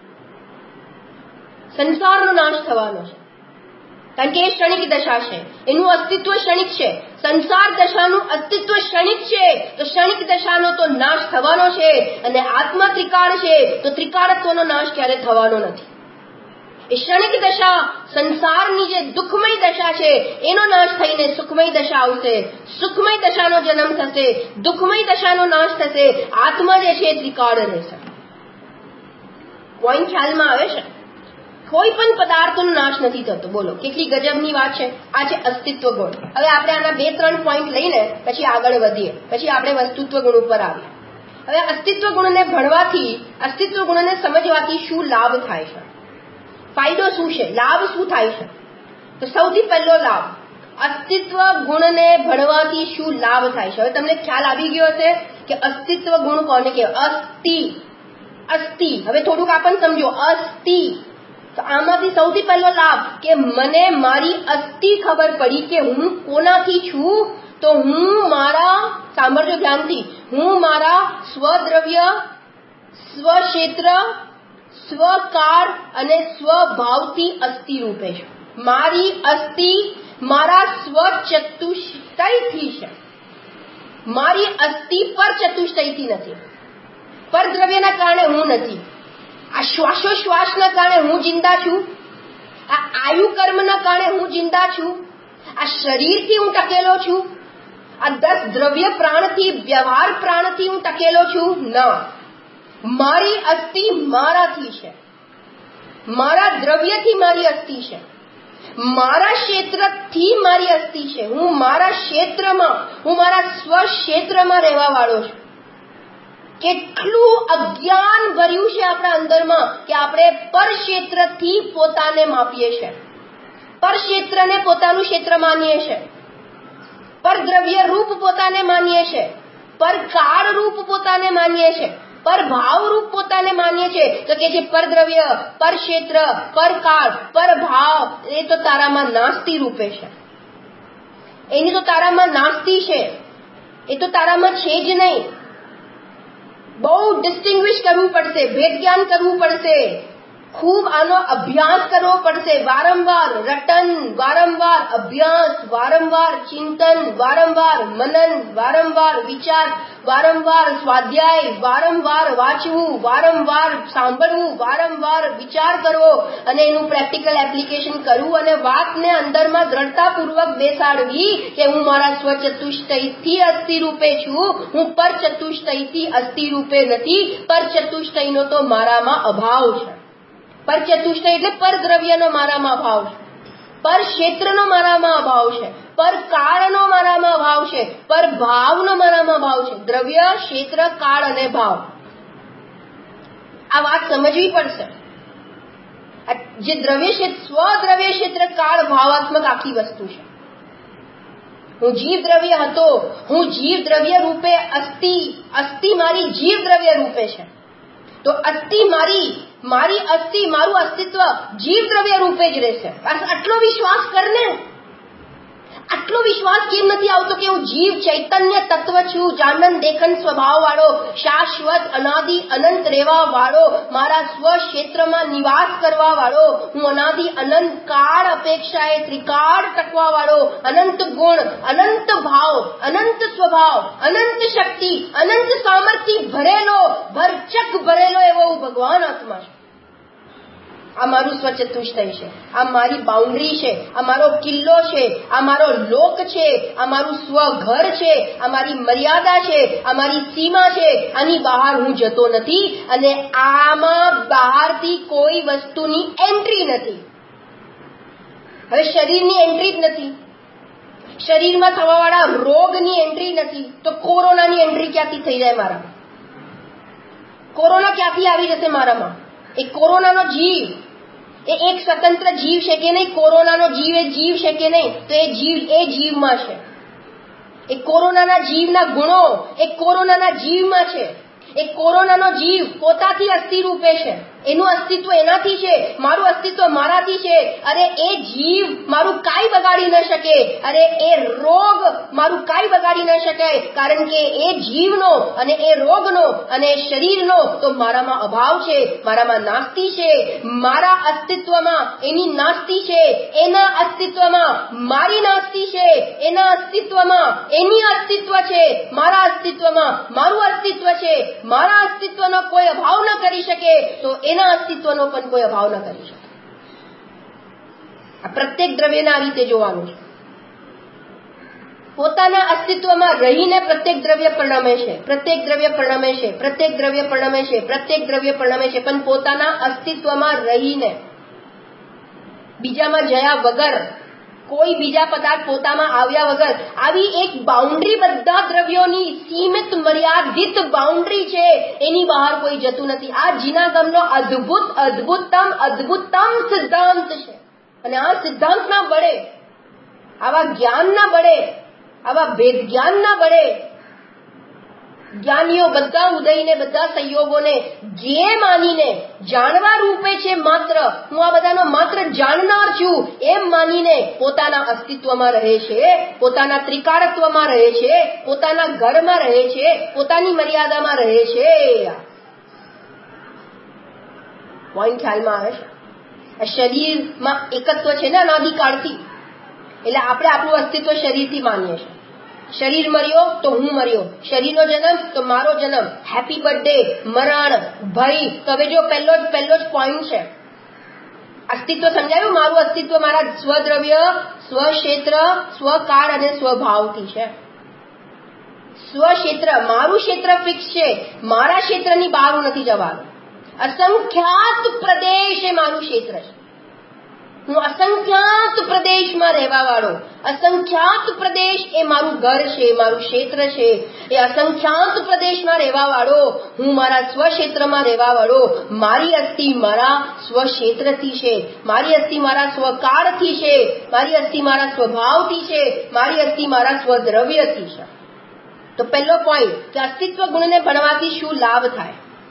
સંસારનો નાશ થવાનો છે. કારણ કે એ ક્ષણિક દશા છે, એનું અસ્તિત્વ ક્ષણિક છે. સંસાર દશાનું અસ્તિત્વ ક્ષણિક છે, તો ક્ષણિક દશાનો તો નાશ થવાનો છે. અને આત્મા ત્રિકાળ છે, તો ત્રિકાળત્વનો નાશ ક્યારે થવાનો નથી. એ ક્ષણિક દશા, સંસારની જે દુઃખમય દશા છે, એનો નાશ થઈને સુખમય દશા આવશે, સુખમય દશાનો જન્મ થશે, દુઃખમય દશાનો નાશ થશે. આત્મા જે છે એ ત્રિકાળ રહેશે. પોઈન્ટ ખ્યાલમાં આવે છે? કોઈ પણ પદાર્થનો નાશ નથી થતો. બોલો કેટલી ગજબની વાત છે. આ છે અસ્તિત્વ ગુણ. હવે આપણે આના 2-3 પોઈન્ટ લઈને પછી આગળ વધીએ, પછી આપણે વસ્તુત્વ ગુણ ઉપર આવીએ. હવે અસ્તિત્વ ગુણને ભણવાથી, અસ્તિત્વ ગુણને સમજવાથી શું લાભ થાય છે, ફાયદો શું છે, લાભ શું થાય છે? તો સૌથી પહેલો લાભ, અસ્તિત્વ ગુણને ભણવાથી શું લાભ થાય છે? હવે તમને ખ્યાલ આવી ગયો હશે કે અસ્તિત્વ ગુણ કોને કહેવાય? અસ્થિ, અસ્થિ. હવે થોડુંક આપણને સમજો, અસ્થિ. તો આમાંથી સૌથી પહેલો લાભ કે મને મારી અસ્થિ ખબર પડી કે હું કોનાથી છું. તો હું મારા, સાંભળજો ધ્યાનથી, હું મારા સ્વદ્રવ્ય, સ્વક્ષેત્ર, સ્વકાળ અને સ્વભાવથી અસ્થિ રૂપે છું. મારી અસ્થિ મારા સ્વચતુષ્ટયથી છે. મારી અસ્થિ પર ચતુષ્ટયથી નથી, પર દ્રવ્યના કારણે હું નથી. આ શ્વાસોશ્વાસના કારણે હું જિંદા છું, આ આયુ કર્મના કારણે હું જિંદા છું, આ શરીરથી હું ટકેલો છું, આ 10 દ્રવ્ય પ્રાણથી, વ્યવહાર પ્રાણથી હું ટકેલો છું? ના, મારી અસ્થિ મારાથી છે, મારા દ્રવ્યથી મારી અસ્થિ છે, મારા ક્ષેત્રથી મારી અસ્થિ છે. હું મારા ક્ષેત્રમાં, હું મારા સ્વક્ષેત્રમાં રહેવા વાળો છું. કેટલું અજ્ઞાન ભર્યું છે આપણા અંદરમાં કે આપણે પરક્ષેત્રથી પોતાને માપીએ છીએ, પરક્ષેત્રને પોતાનું ક્ષેત્ર માનીએ છીએ, પર દ્રવ્ય રૂપ પોતાને માનીએ છીએ, પર કાળ રૂપ પોતાને માનીએ છીએ, પર ભાવરૂપ પોતાને માનીએ છે તો કે છે પર દ્રવ્ય, પર ક્ષેત્ર, પર કાળ, પર ભાવ, એ તો તારામાં નાસ્તી રૂપે છે. એની તો તારામાં નાસ્તી છે, એ તો તારામાં છે જ નહીં. બહુ ડિસ્ટિંગ્વિશ કરવું પડશે, ભેદ જ્ઞાન કરવું પડશે, ખૂબ આનો અભ્યાસ કરવો પડશે, વારંવાર રટન, વારંવાર અભ્યાસ, વારંવાર ચિંતન, વારંવાર મનન, વારંવાર વિચાર, વારંવાર સ્વાધ્યાય, વારંવાર વાંચવું, વારંવાર સાંભળવું, વારંવાર વિચાર કરવો અને એનું પ્રેક્ટિકલ એપ્લિકેશન કરવું અને વાતને અંદરમાં દ્રઢતાપૂર્વક બેસાડવી કે હું મારા સ્વચતુષ્ટયથી અસ્થિ રૂપે છું, હું પર ચતુષ્ટયથી અસ્થિ રૂપે નથી. પર ચતુષ્ટયનો તો મારામાં અભાવ છે. પર ચતુષ્ટય એટલે પર દ્રવ્યનો મારામાં અભાવ છે, પર ક્ષેત્રનો મારામાં અભાવ છે, પર કાળનો મારામાં અભાવ છે, પર ભાવનો મારામાં અભાવ છે. દ્રવ્ય, ક્ષેત્ર, કાળ અને ભાવ, આ વાત સમજવી પડશે. જે દ્રવ્ય ક્ષેત્ર, સ્વદ્રવ્ય ક્ષેત્ર, કાળ, ભાવાત્મક આખી વસ્તુ છે. હું જીવ દ્રવ્ય હતો, હું જીવ દ્રવ્ય રૂપે અસ્થિ મારી જીવ દ્રવ્ય રૂપે છે, તો અસ્થિ મારી અસ્થિ, મારું અસ્તિત્વ જીવ દ્રવ્ય રૂપે જ રહેશે. આટલો વિશ્વાસ કરને. આટલો વિશ્વાસ કેમ નથી આવતો કે હું જીવ ચૈતન્ય તત્વ છું, જાનન દેખન સ્વભાવ વાળો, શાશ્વત અનાદિ અનંત રહેવા વાળો, મારા સ્વ ક્ષેત્રમાં નિવાસ કરવા વાળો, હું અનાદિ અનંત કાળ અપેક્ષાએ ત્રિકાળ ટકવા વાળો, અનંત ગુણ, અનંત ભાવ, અનંત સ્વભાવ, અનંત શક્તિ, અનંત સામર્થ્ય ભરેલો, ભરચક ભરેલો એવો હું ભગવાન આત્મા છું. આ મારું સ્વચતુષ્ટય છે, આ મારી બાઉન્ડ્રી છે, આ મારો કિલ્લો છે, આ મારો લોક છે, આ મારું સ્વઘર છે, આ મારી મર્યાદા છે, આ મારી સીમા છે. આની બહાર હું જતો નથી અને આમાં બહારથી કોઈ વસ્તુની એન્ટ્રી નથી. હવે શરીરની એન્ટ્રી જ નથી, શરીરમાં થવાવાળા રોગની એન્ટ્રી નથી, તો કોરોનાની એન્ટ્રી ક્યાંથી થઈ જાય? મારામાં કોરોના ક્યાંથી આવી જશે? મારામાં એ કોરોનાનો જીવ એ એક સ્વતંત્ર જીવ છે કે નહીં? કોરોનાનો જીવ એ જીવ છે કે નહીં? તો એ જીવ એ જીવમાં છે. એ કોરોનાના જીવના ગુણો એ કોરોનાના જીવમાં છે. એ કોરોનાનો જીવ પોતાથી અસ્થિ રૂપે છે, એનું અસ્તિત્વ એનાથી છે, મારું અસ્તિત્વ મારાથી છે. અરે એ જીવ મારું કાંઈ બગાડી ન શકે, અરે એ રોગ મારું કાંઈ બગાડી ન શકે, કારણ કે એ જીવનો અને એ રોગનો અને એ શરીરનો તો મારામાં અભાવ છે, મારામાં નાસ્તી છે. મારા અસ્તિત્વમાં એની નાસ્તી છે, એના અસ્તિત્વમાં મારી નાસ્તી છે, એના અસ્તિત્વમાં એની અસ્તિત્વ છે, મારા અસ્તિત્વમાં મારું અસ્તિત્વ છે. મારા અસ્તિત્વનો કોઈ અભાવ ન કરી શકે તો એના અસ્તિત્વનો પણ કોઈ અભાવ ન કરી શકે. આ પ્રત્યેક દ્રવ્યને આ રીતે જોવાનું છે. પોતાના અસ્તિત્વમાં રહીને પ્રત્યેક દ્રવ્ય પરિણમે છે, પ્રત્યેક દ્રવ્ય પરિણમે છે, પ્રત્યેક દ્રવ્ય પરિણમે છે, પ્રત્યેક દ્રવ્ય પરિણમે છે, પણ પોતાના અસ્તિત્વમાં રહીને, બીજામાં જયા વગર, કોઈ બીજા પદાર્થ પોતામાં આવ્યા વગર. આવી એક બાઉન્ડ્રી બધા દ્રવ્યોની સીમિત મર્યાદિત બાઉન્ડ્રી છે, એની બહાર કોઈ જતું નથી. આ જીનાગમનો અદ્ભુતમ સિદ્ધાંત છે અને આ સિદ્ધાંતના બળે, આવા જ્ઞાનના બળે, આવા ભેદ જ્ઞાનના બળે જ્ઞાનીઓ બધા ઉદયને, બધા સંયોગોને જે માનીને જાણવા રૂપે છે, માત્ર હું આ બધાનો માત્ર જાણનાર છું એમ માનીને પોતાના અસ્તિત્વમાં રહે છે, પોતાના ત્રિકાળત્વમાં રહે છે, પોતાના ઘરમાં રહે છે, પોતાની મર્યાદામાં રહે છે. પોઈન્ટ ખ્યાલમાં આવે છે? આ શરીરમાં એકત્વ છે ને અનાદિકાળથી, એટલે આપણે આપણું અસ્તિત્વ શરીરથી માનીએ છીએ. શરીર મર્યો તો હું મર્યો, શરીરનો જન્મ તો મારો જન્મ, હેપી બર્થડે, મરણ, ભય. તો હવે જો પહેલો જ પોઈન્ટ છે, અસ્તિત્વ સમજાયું. મારું અસ્તિત્વ મારા સ્વદ્રવ્ય, સ્વક્ષેત્ર, સ્વકાળ અને સ્વભાવથી છે. સ્વક્ષેત્ર, મારું ક્ષેત્ર ફિક્સ છે, મારા ક્ષેત્રની બહાર નથી જવાનું. અસંખ્યાત પ્રદેશ એ મારું ક્ષેત્ર છે. હું અસંખ્યાત પ્રદેશમાં રહેવા વાળો, અસંખ્યાત પ્રદેશ એ મારું ઘર છે, મારું ક્ષેત્ર છે. એ અસંખ્યાત પ્રદેશમાં રહેવા વાળો, હું મારા સ્વક્ષેત્રમાં રહેવા વાળો, મારી અસ્થિ મારા સ્વક્ષેત્રથી છે, મારી અસ્થિ મારા સ્વકાળથી છે, મારી અસ્થિ મારા સ્વભાવથી છે, મારી અસ્થિ મારા સ્વદ્રવ્યથી છે. તો પહેલો પોઈન્ટ કે અસ્તિત્વ ગુણને ભણવાથી શું લાભ થાય?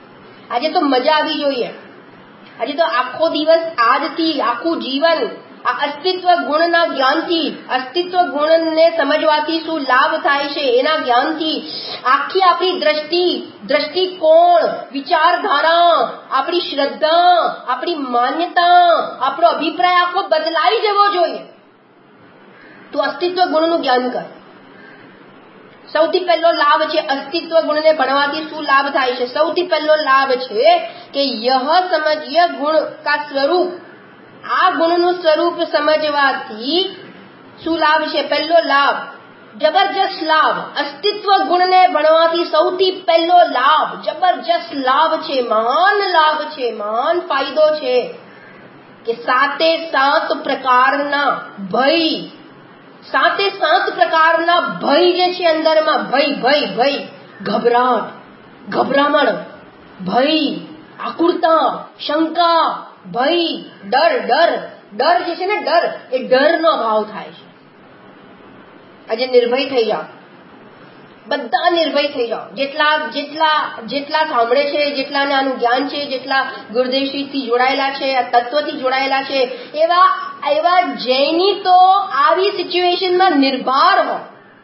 આજે તો મજા આવી જોઈએ, આજે તો આખો દિવસ, આજથી આખું જીવન આ અસ્તિત્વ ગુણના જ્ઞાનથી, અસ્તિત્વ ગુણને સમજવાથી શું લાભ થાય છે એના જ્ઞાનથી આખી આપણી દ્રષ્ટિકોણ, વિચારધારા, આપણી શ્રદ્ધા, આપણી માન્યતા, આપણો અભિપ્રાય આખો બદલાઈ જવો જોઈએ. તો અસ્તિત્વ ગુણનું જ્ઞાન કર. સૌથી પહેલો લાભ છે અસ્તિત્વ ગુણને ભણવાથી શું લાભ થાય છે. સૌથી પહેલો લાભ છે કે યહ સમજ્ય ગુણ કા સ્વરૂપ, આ ગુણનું સ્વરૂપ સમજવાથી શું લાભ છે. પહેલો લાભ, જબરજસ્ત લાભ, અસ્તિત્વ ગુણને ભણવાથી સૌથી પહેલો લાભ, જબરજસ્ત લાભ છે, મહાન લાભ છે, મહાન ફાયદો છે કે સાતે સાત પ્રકારના ભય, સાતે સાત પ્રકારના ભય જે છે અંદરમાં, ભય, ગભરાટ, ગભરામણ, ભય, આકુરતા, શંકા, ભય, ડર જે છે ને, ડર, એ ડરનો ભાવ થાય છે. આજે નિર્ભય થઈ જાઓ, બધા નિર્ભય થઈ જાઓ. જેટલા સાંભળે છે, જેટલાને આનું જ્ઞાન છે, જેટલા ગુરુદેવશ્રીથી જોડાયેલા છે, આ તત્વથી જોડાયેલા છે, એવા જૈની તો આવી સિચ્યુએશનમાં નિર્ભર હો.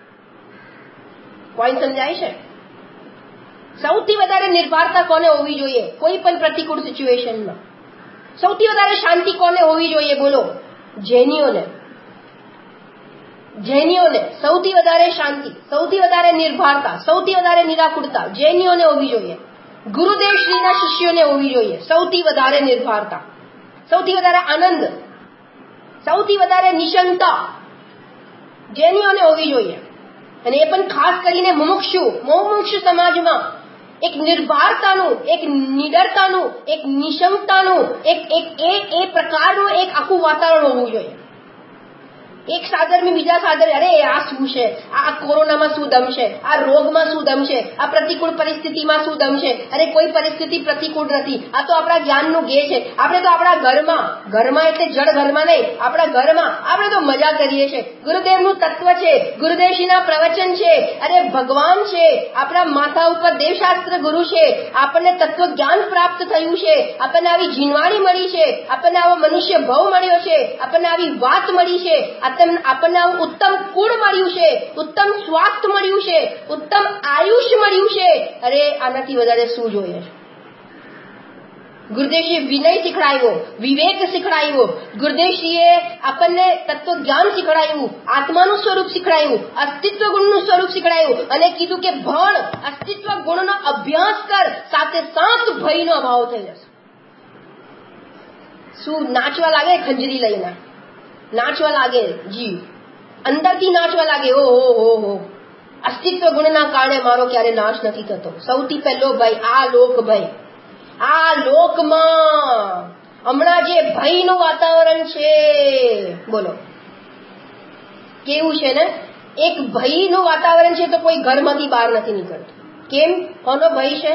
પોઈન્ટ સમજાય છે? સૌથી વધારે નિર્ભરતા કોને હોવી જોઈએ કોઈ પણ પ્રતિકૂળ સિચ્યુએશનમાં? સૌથી વધારે શાંતિ કોને હોવી જોઈએ? બોલો. જૈનીઓને સૌથી વધારે શાંતિ, સૌથી વધારે નિર્ભરતા, સૌથી વધારે નિરાકુરતા જૈનીઓને હોવી જોઈએ. ગુરુદેવ શ્રીના શિષ્યોને હોવી જોઈએ સૌથી વધારે નિર્ભરતા, સૌથી વધારે આનંદ, સૌથી વધારે નિશંકતા જૈનીઓને હોવી જોઈએ. અને એ પણ ખાસ કરીને મુમુક્ષુ સમાજમાં એક નિર્ભરતાનું, એક નિડરતાનું, એક નિશંકતાનું, એ પ્રકારનું એક આખું વાતાવરણ હોવું જોઈએ. એક સાગરમાં બીજા સાગર, અરે આ શું છે, આ કોરોનામાં શું દમ છે, આ રોગમાં શું દમ છે, આ પ્રતિકૂળ પરિસ્થિતિમાં શું દમ છે. અરે કોઈ પરિસ્થિતિ પ્રતિકૂળ નથી, આ તો આપણા જ્ઞાનનું ગે છે. આપણે તો આપણા ઘરમાં એટલે જળ ઘરમાં નહીં, આપણા ઘરમાં આપણે તો મજા કરીએ છીએ. ગુરુદેવનું તત્વ છે, ગુરુદેવશ્રીના પ્રવચન છે, અરે ભગવાન છે, આપણા માથા ઉપર દેવશાસ્ત્ર ગુરુ છે, આપણને તત્વ જ્ઞાન પ્રાપ્ત થયું છે, આપણને આવી જીનવાણી મળી છે, આપણને આવો મનુષ્ય ભાવ મળ્યો છે, આપણને આવી વાત મળી છે, આપણને ઉત્તમ કુળ મળ્યું છે, ઉત્તમ સ્વાસ્થ્ય મળ્યું છે, ઉત્તમ આયુષ્ય મળ્યું છે. અરે આનાથી વધારે શું જોઈએ? ગુરુદેવશ્રીએ વિનય શીખડાવ્યો, વિવેક શીખડાવ્યો, ગુરુદેવશ્રીએ આપણને તત્વ જ્ઞાન શીખડાવ્યું, આત્માનું સ્વરૂપ શીખડાવ્યું, અસ્તિત્વ ગુણનું સ્વરૂપ શીખડાવ્યું અને કીધું કે ભણ, અસ્તિત્વ ગુણનો અભ્યાસ કર, સાથે સાત ભયનો અભાવ થઈ જશે. શું નાચવા લાગે? ખંજરી લઈને નાચવા લાગે, જીવ અંદરથી નાચવા લાગે. ઓહો, અસ્તિત્વ ગુણના કારણે મારો ક્યારે નાશ નથી થતો. સૌથી પહેલો ભય આ લોક ભય. આ લોકમાં હમણાં જે ભયનું વાતાવરણ છે, બોલો કેવું છે ને? એક ભયનું વાતાવરણ છે તો કોઈ ઘરમાંથી બહાર નથી નીકળતું. કેમ? કોનો ભય છે?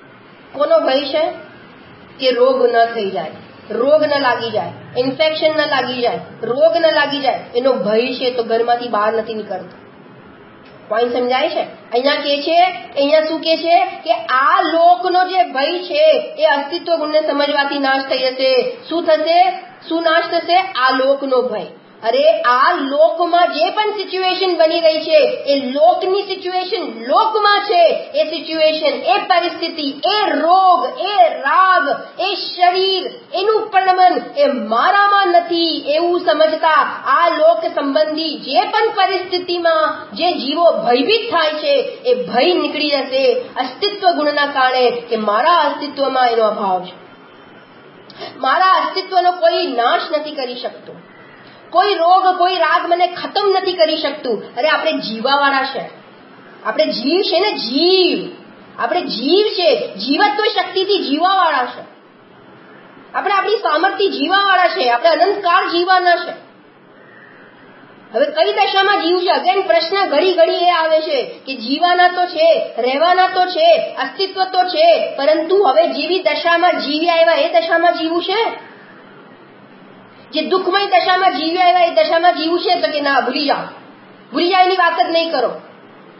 કે રોગ ન થઈ જાય, રોગ ન લાગી જાય, ઇન્ફેક્શન ન લાગી જાય, રોગ ન લાગી જાય, એનો ભય છે તો ઘરમાંથી બહાર નથી નીકળતો. પોઈન્ટ સમજાય છે? અહીંયા શું કે છે કે આ લોકનો જે ભય છે એ અસ્તિત્વ ગુણને સમજવાથી નાશ થઈ જશે. શું થશે? શું નાશ થશે? આ લોકનો ભય. અરે આ લોકમાં જે પણ સિચ્યુએશન બની રહી છે, એ લોકની સિચ્યુએશન લોકમાં છે. એ સિચ્યુએશન, એ પરિસ્થિતિ, એ રોગ, એ રાગ, એ શરીર, એનું પરિણમન એ મારામાં નથી એવું સમજતા આ લોક સંબંધી જે પણ પરિસ્થિતિમાં જે જીવો ભયભીત થાય છે, એ ભય નીકળી જશે અસ્તિત્વ ગુણના કારણે કે મારા અસ્તિત્વમાં એનો અભાવ છે. મારા અસ્તિત્વનો કોઈ નાશ નથી કરી શકતો. કોઈ રોગ, કોઈ રાગ મને ખતમ નથી કરી શકતું. અરે આપણે જીવાવાળા છે, આપણે જીવ છે ને, આપણે જીવ છે, જીવત્વ શક્તિથી જીવાવાળા છે. આપણે આપણી સામર્થ્ય જીવાવાળા છે, આપણે અનંતકાળ જીવાના છે. હવે કઈ દશામાં જીવશે? અગેન પ્રશ્ન ઘડી એ આવે છે કે જીવાના તો છે, રહેવાના તો છે, અસ્તિત્વ તો છે, પરંતુ હવે જેવી દશામાં જીવી આવ્યા એ દશામાં જીવું છે? જે દુઃખમય દશામાં જીવી આવ્યા એ દશામાં જીવું છે? તો કે ના, ભૂલી જાઓ એની વાત જ નહીં કરો.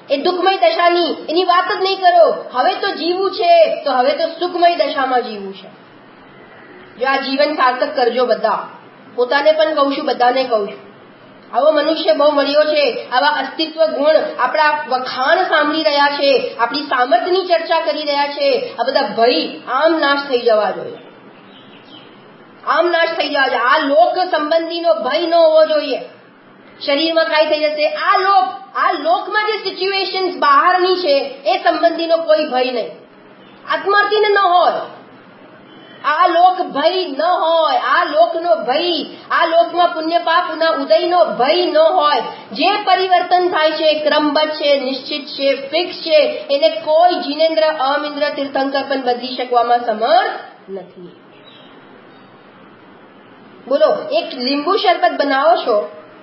એ દુઃખમય દશાની એની વાત જ નહીં કરો. હવે તો જીવવું છે તો હવે તો સુખમય દશામાં જીવવું છે. જો આ જીવન સાર્થક કરજો બધા. પોતાને પણ કહું છું, બધાને કહું છું. આવો મનુષ્ય બહુ મળ્યો છે, આવા અસ્તિત્વ ગુણ આપણા વખાણ સાંભળી રહ્યા છે, આપણી સામર્થ્યની ચર્ચા કરી રહ્યા છે. આ બધા ભય આમ નાશ થઈ જવા જોઈએ, આમ નાશ થઈ જવા જોઈએ. આ લોક સંબંધીનો ભય ન હોવો જોઈએ. શરીરમાં કાંઈ થઈ જશે, આ લોકમાં જે સિચ્યુએશન્સ બહારની છે એ સંબંધીનો કોઈ ભય નહીં. આત્માર્થીને ન હોય, આ લોક ભય ન હોય, આ લોકનો ભય, આ લોકમાં પુણ્ય પાપના ઉદયનો ભય ન હોય. જે પરિવર્તન થાય છે ક્રમબદ્ધ છે, નિશ્ચિત છે, ફિક્સ છે, એને કોઈ જીનેન્દ્ર અમિન્દ્ર તીર્થંકર પણ બદલી શકવામાં સમર્થ નથી. બોલો, એક લીંબુ શરબત બનાવો છો,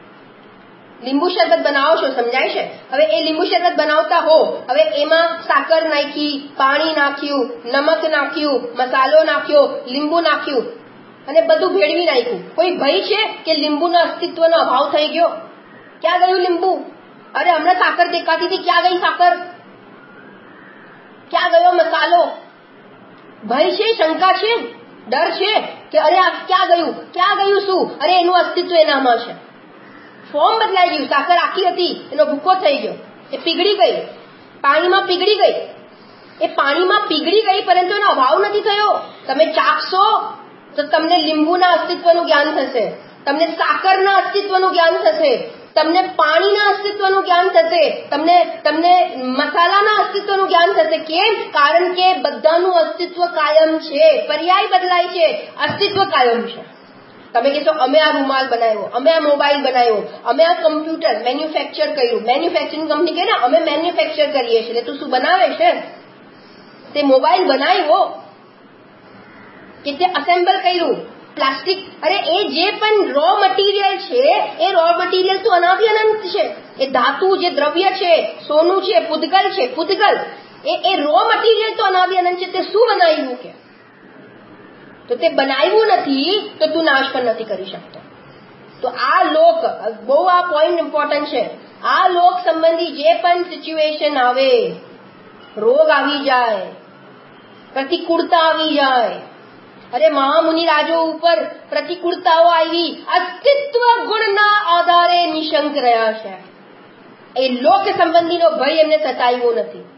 સમજાય છે? હવે એ લીંબુ શરબત બનાવતા હો, હવે એમાં સાકર નાખી, પાણી નાખ્યું, નમક નાખ્યું, મસાલો નાખ્યો, લીંબુ નાખ્યું અને બધું ભેળવી નાખ્યું. કોઈ ભય છે કે લીંબુના અસ્તિત્વનો અભાવ થઈ ગયો? ક્યાં ગયું લીંબુ? અરે હમણાં સાકર દેખાતી હતી, ક્યાં ગઈ સાકર? ક્યાં ગયો મસાલો? ભય છે, શંકા છે, ડર છે કે અરે આ ક્યાં ગયું શું? અરે એનું અસ્તિત્વ એનામાં છે. ફોર્મ બદલાઈ ગયું. સાકર આખી હતી, એનો ભૂકો થઈ ગયો, એ પીગળી ગઈ, પાણીમાં પીગળી ગઈ. એ પાણીમાં પીગળી ગઈ પરંતુ એનો અભાવ નથી થયો. તમે ચાખશો તો તમને લીંબુના અસ્તિત્વનું જ્ઞાન થશે, તમને સાકરના અસ્તિત્વનું જ્ઞાન થશે, તમને પાણીના અસ્તિત્વનું જ્ઞાન થશે, તમને મસાલાના અસ્તિત્વનું જ્ઞાન થશે. કેમ? કારણ કે બધાનું અસ્તિત્વ કાયમ છે, પર્યાય બદલાય છે, અસ્તિત્વ કાયમ છે. તમે કહેશો અમે આ રૂમાલ બનાવ્યો, અમે આ મોબાઈલ બનાવ્યો, અમે આ કમ્પ્યુટર મેન્યુફેક્ચર કર્યું. મેન્યુફેક્ચરિંગ કંપની કહે ને અમે મેન્યુફેક્ચર કરીએ છીએ, તું શું બનાવે છે? તે મોબાઈલ બનાવ્યો કે તે અસેમ્બલ કર્યું? પ્લાસ્ટિક. અરે એ જે પણ રો મટીરિયલ છે એ રો મટીરિયલ તો અનાદિ અનંત છે. એ ધાતુ જે દ્રવ્ય છે, સોનું છે, પૂતગલ છે, એ રો મટીરિયલ તો અનાદિ અનંત છે. તે શું બનાવ્યું? કે તો તે બનાવ્યું નથી તો તું નાશ પણ નથી કરી શકતો. તો આ લોક, બહુ આ પોઈન્ટ ઇમ્પોર્ટન્ટ છે. આ લોક સંબંધી જે પણ સિચ્યુએશન આવે, રોગ આવી જાય, પ્રતિકૂળતા આવી જાય, અરે મહામુનિ રાજો ઉપર પ્રતિકૂળતાઓ આવી, અસ્તિત્વ ગુણના આધારે નિશંક રહ્યા છે. એ લોક સંબંધીનો ભય એમને સતાવ્યો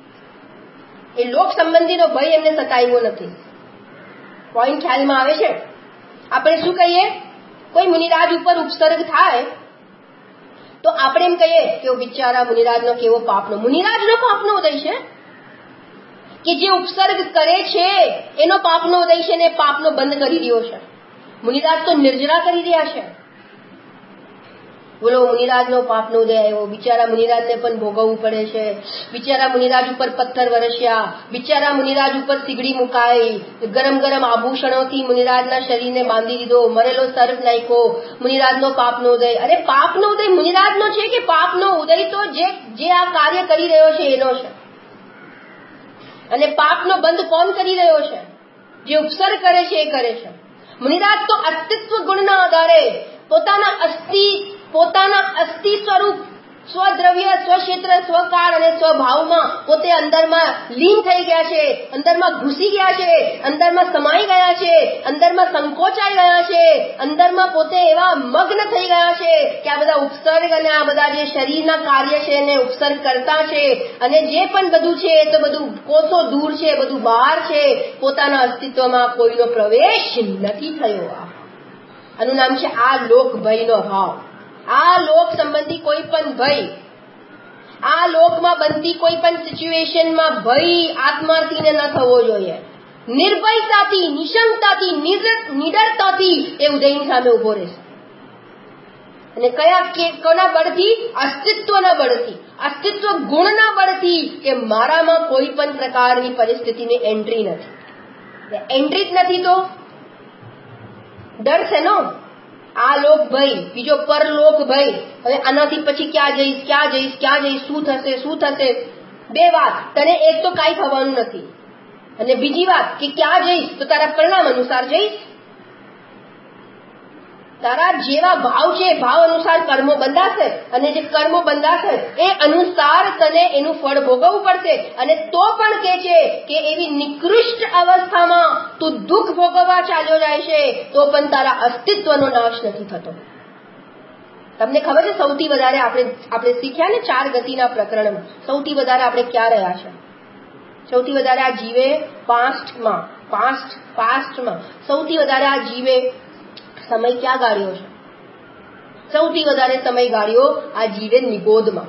નથી. પોઈન્ટ ખ્યાલમાં આવે છે? આપણે શું કહીએ? કોઈ મુનિરાજ ઉપર ઉપસર્ગ થાય તો આપણે એમ કહીએ કે બિચારા મુનિરાજનો કેવો પાપનો, મુનિરાજનો પાપનો ઉદય છે કે જે ઉપસર્ગ કરે છે એનો પાપનો ઉદય છે ને પાપનો બંધ કરી રહ્યો છે. મુનિરાજ તો નિર્જરા કરી રહ્યા છે. બોલો, મુનિરાજનો પાપનો ઉદય આવ્યો, બિચારા મુનિરાજને પણ ભોગવવું પડે છે. બિચારા મુનિરાજ ઉપર પથ્થર વરસ્યા, બિચારા મુનિરાજ ઉપર સીગડી મુકાઈ, ગરમ ગરમ આભૂષણોથી મુનિરાજના શરીરને બાંધી દીધો, મરેલો સર્પ નાખ્યો, મુનિરાજનો પાપનો ઉદય. અરે પાપનો ઉદય મુનિરાજનો છે કે પાપનો ઉદય તો જે આ કાર્ય કરી રહ્યો છે એનો છે. અને પાપનો બંધ કોણ કરી રહ્યો છે? જે ઉપસર્ગ કરે છે એ કરે છે. મુનિરાજ તો અસ્તિત્વ ગુણના આધારે પોતાના અસ્થિ સ્વરૂપ, સ્વદ્રવ્ય, સ્વક્ષેત્ર, સ્વકાળ અને સ્વભાવમાં પોતે અંદરમાં લીન થઈ ગયા છે, અંદરમાં ઘૂસી ગયા છે, અંદરમાં સમાઈ ગયા છે, અંદરમાં સંકોચાઈ ગયા છે, અંદરમાં પોતે એવા મગ્ન થઈ ગયા છે કે આ બધા ઉપસર્ગ અને આ બધા જે શરીરના કાર્ય છે એને ઉપસર્ગ કરતા છે અને જે પણ બધું છે એ તો બધું કોસો દૂર છે, બધું બહાર છે. પોતાના અસ્તિત્વમાં કોઈનો પ્રવેશ નથી થયો. આનું નામ છે આ લોક ભયનો ભાવ. આ લોક સંબંધી કોઈ પણ ભય, આ લોકમાં બનતી કોઈ પણ સિચ્યુએશનમાં ભય આત્માર્થીને ન થવો જોઈએ. નિર્ભયતાથી, નિશંકતાથી, નિડરતાથી એ ઉદયની સામે ઉભો રહેશે. અને કોના બળથી? અસ્તિત્વના બળથી, અસ્તિત્વ ગુણના બળથી કે મારામાં કોઈ પણ પ્રકારની પરિસ્થિતિની એન્ટ્રી નથી. એન્ટ્રી જ નથી તો ડર છે નો. આ લોક ભય, બીજો પરલોક ભય. હવે આનાથી પછી ક્યાં જઈશ, શું થશે? બે વાત, તને એક તો કાંઈ થવાનું નથી અને બીજી વાત કે ક્યાં જઈશ તો તારા પરિણામ અનુસાર જઈશ. તારા જેવા ભાવ છે ભાવ અનુસાર કર્મો બંધાશે, અને જે કર્મો બંધાશે એ અનુસાર તને એનું ફળ ભોગવવું પડશે. અને તો પણ કે છે કે એવી નિકૃષ્ટ અવસ્થામાં તું દુઃખ ભોગવવા ચાલ્યો જાય છે તો પણ તારા અસ્તિત્વનો નાશ નથી થતો. તમને ખબર છે સૌથી વધારે આપણે શીખ્યા ને 4 ગતિના પ્રકરણમાં સૌથી વધારે આપણે ક્યાં રહ્યા છે? સૌથી વધારે આ જીવે પાસ્ટમાં સૌથી વધારે આ જીવે સમય ક્યાં ગાળ્યો છે? સૌથી વધારે સમય ગાળ્યો આ જીવે નિગોદમાં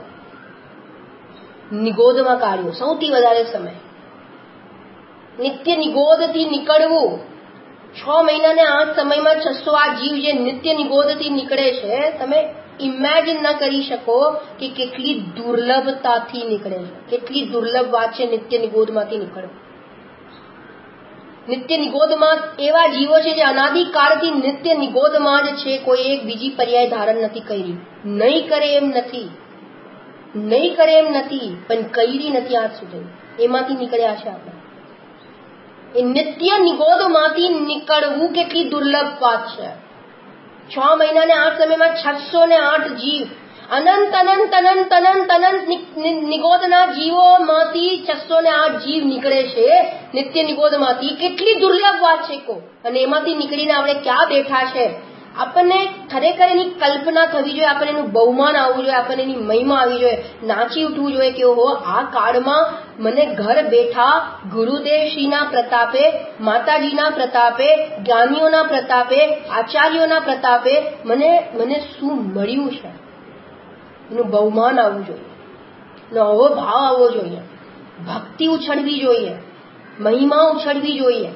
કાઢ્યો. સૌથી વધારે સમય નિત્ય નિગોદથી નીકળવું. 6 મહિના ને 8 સમયમાં 600 આ જીવ જે નિત્ય નિગોદથી નીકળે છે, તમે ઇમેજિન ન કરી શકો કે કેટલી દુર્લભતાથી નીકળે છે. કેટલી દુર્લભ વાત છે નિત્ય નિગોદમાંથી નીકળવું. નિત્ય નિગોદમાં એવા જીવો છે જે અનાદિકાળથી નિત્ય નિગોદમાં જ છે. કોઈ એક બીજી પર્યાય ધારણ નથી કરી. નહીં કરે એમ નથી પણ કરી નથી આજ સુધી. એમાંથી નીકળ્યા છે આપણે. એ નિત્ય નિગોદમાંથી નીકળવું કેટલી દુર્લભ વાત છે. 6 મહિના ને 8 સમયમાં 608 જીવ અનંત નિગોદના જીવોમાંથી 608 જીવ નીકળે છે નિત્ય નિગોદમાંથી. કેટલી દુર્લભ વાત છે કો. અને એમાંથી નીકળીને આપણે ક્યાં બેઠા છે? આપણને ખરેખર એની કલ્પના થવી જોઈએ, આપણને એનું બહુમાન આવવું જોઈએ, આપણને એની મહિમા આવી જોઈએ, નાચી ઉઠવું જોઈએ કે ઓહો આ કાળમાં મને ઘર બેઠા ગુરુદેવશ્રીના પ્રતાપે, માતાજીના પ્રતાપે, જ્ઞાનીઓના પ્રતાપે, આચાર્યોના પ્રતાપે મને શું મળ્યું છે. એનું બહુમાન આવવું જોઈએ, નવો ભાવ આવવો જોઈએ, ભક્તિ ઉછળવી જોઈએ, મહિમા ઉછળવી જોઈએ,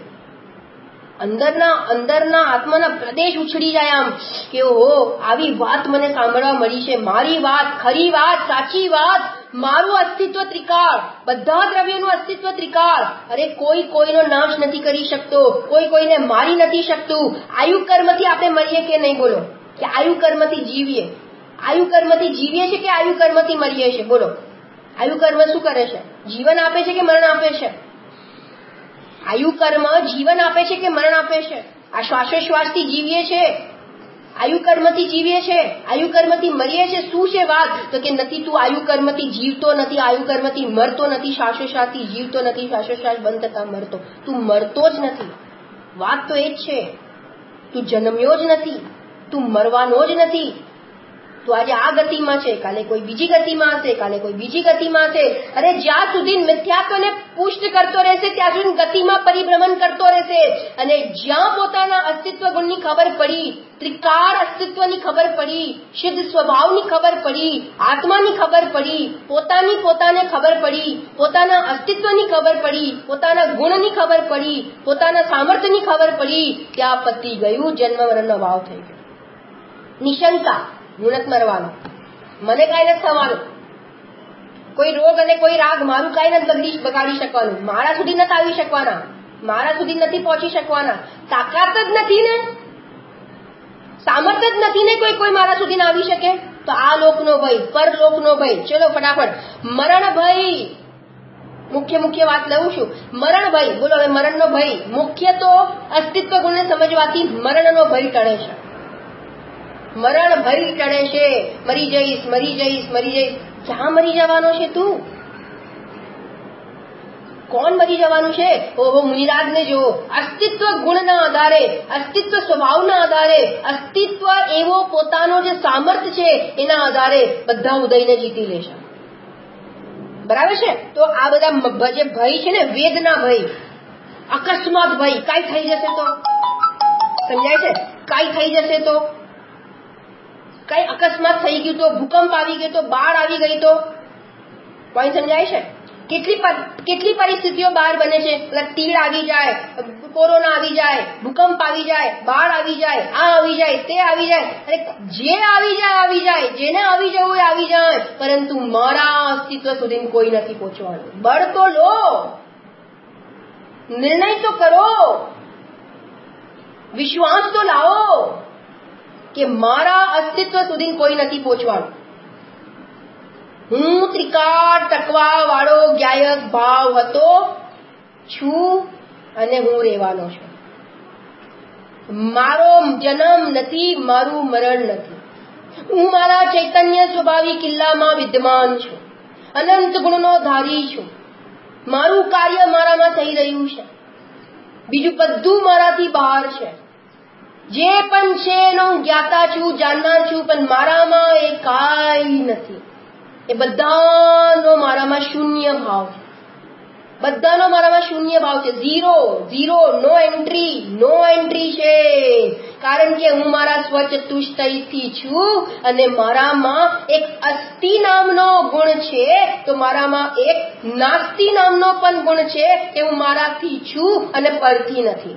અંદરના આત્માના પ્રદેશ ઉછળી જાય આમ કે ઓહો આવી વાત મને સાંભળવા મળી છે. મારી વાત, ખરી વાત, સાચી વાત, મારું અસ્તિત્વ ત્રિકાળ, બધા દ્રવ્યોનું અસ્તિત્વ ત્રિકાળ. અરે કોઈ કોઈનો નાશ નથી કરી શકતો, કોઈ કોઈને મારી નથી શકતું. આયુ કર્મથી આપણે મરીએ કે નહીં? બોલો કે આયુ કર્મથી જીવીએ. આયુ કર્મથી જીવીએ છે કે આયુ કર્મથી મરીએ છે? બોલો. આયુ કર્મ શું કરે છે? જીવન આપે છે કે મરણ આપે છે? આયુ કર્મ જીવન આપે છે કે મરણ આપે છે? આ શ્વાસોશ્વાસથી જીવીએ છે, આયુ કર્મથી જીવીએ છે, આયુ કર્મથી મરીએ છે. શું છે વાત? તો કે નથી, તું આયુ કર્મથી જીવતો નથી, આયુ કર્મથી મરતો નથી, શ્વાસોશ્વાસથી જીવતો નથી, શ્વાસોશ્વાસ બંધ થતા મરતો. તું મરતો જ નથી. વાત તો એ જ છે. તું જન્મ્યો જ નથી, તું મરવાનો જ નથી. તો આજે આ ગતિમાં છે, કાલે કોઈ બીજી ગતિમાં હશે, કાલે કોઈ બીજી ગતિમાં હશે. અરે જ્યાં સુધી મિથ્યાત્વને પુષ્ટ કરતો રહેશે ત્યાં સુધી ગતિમાં પરિભ્રમણ કરતો રહેશે. અને જ્યાં પોતાના અસ્તિત્વ ગુણની ખબર પડી, ત્રિકાળ અસ્તિત્વની ખબર પડી, સિદ્ધ સ્વભાવની ખબર પડી, આત્માની ખબર પડી, પોતાને ખબર પડી, પોતાના અસ્તિત્વની ખબર પડી, પોતાના ગુણની ખબર પડી, પોતાના સામર્થ્યની ખબર પડી, ત્યાં પતી ગયું. જન્મ મરણનો ભાવ થઈ ગયો. નિશંકા, હું નથી મરવાનો, મને કાંઈ નથી થવાનું, કોઈ રોગ અને કોઈ રાગ મારું કાંઈ નથી બગાડી શકવાનું, મારા સુધી નથી આવી શકવાના, મારા સુધી નથી પહોંચી શકવાના. તાકાત જ નથી ને, સામર્થ્ય જ નથી ને કોઈ મારા સુધી ના આવી શકે. તો આ લોકનો ભય, પરલોકનો ભય. ચલો ફટાફટ. મરણ ભય, મુખ્ય વાત લઉં છું. મરણ ભય, બોલો હવે મરણનો ભય. મુખ્ય તો અસ્તિત્વ ગુણને સમજવાથી મરણનો ભય ટળે છે. મરણ ભય ટળે છે. મરી જઈશ. ક્યાં મરી જવાનો છે તું? કોણ મરી જવાનું છે? ઓહો મુનિરાજને જો અસ્તિત્વ ગુણના આધારે, અસ્તિત્વ સ્વભાવના આધારે, અસ્તિત્વ એવો પોતાનો જે સામર્થ્ય છે એના આધારે બધા ઉદયને જીતી લેશે. બરાબર છે? તો આ બધા જે ભય છે ને, વેદના ભય, અકસ્માત ભય, કાંઈ થઈ જશે તો, સમજાય છે? કાંઈ થઈ જશે તો, કઈ અકસ્માત થઈ ગયું તો, ભૂકંપ આવી ગયો તો, બાઢ આવી ગઈ તો, કોઈ સમજાય છે? કેટલી પરિસ્થિતિઓ બહાર બને છે. તીડ આવી જાય, કોરોના આવી જાય, ભૂકંપ આવી જાય, બાઢ આવી જાય, આ આવી જાય, તે આવી જાય. અરે જે આવી જાય, જેને આવી જવું એ આવી જાય, પરંતુ મારા અસ્તિત્વ સુધી કોઈ નથી પહોંચવાનું. બળ તો લો, નિર્ણય તો કરો, વિશ્વાસ તો લાવો કે મારા અસ્તિત્વ સુધી કોઈ નથી પહોંચવાનું. હું ત્રિકાળ ટકવા વાળો જ્ઞાયક ભાવ હતો, છું અને હું રહેવાનો છું. મારો જન્મ નથી, મારું મરણ નથી. હું મારા ચૈતન્ય સ્વભાવી કિલ્લામાં વિદ્યમાન છું, અનંત ગુણનો ધારી છું. મારું કાર્ય મારામાં થઈ રહ્યું છે, બીજું બધું મારાથી બહાર છે. જે પણ છે એનો હું જ્ઞાતા છું, જાણનાર છું, પણ મારામાં એ કાંઈ નથી. એ બધાનો મારામાં શૂન્ય ભાવ છે, બધાનો મારામાં શૂન્ય ભાવ છે. ઝીરો ઝીરો, નો એન્ટ્રી છે. કારણ કે હું મારા સ્વચતુષ્ટયથી છું અને મારામાં એક અસ્તિ નામનો ગુણ છે, તો મારામાં એક નાસ્તિ નામનો પણ ગુણ છે કે હું મારાથી છું અને પરથી નથી.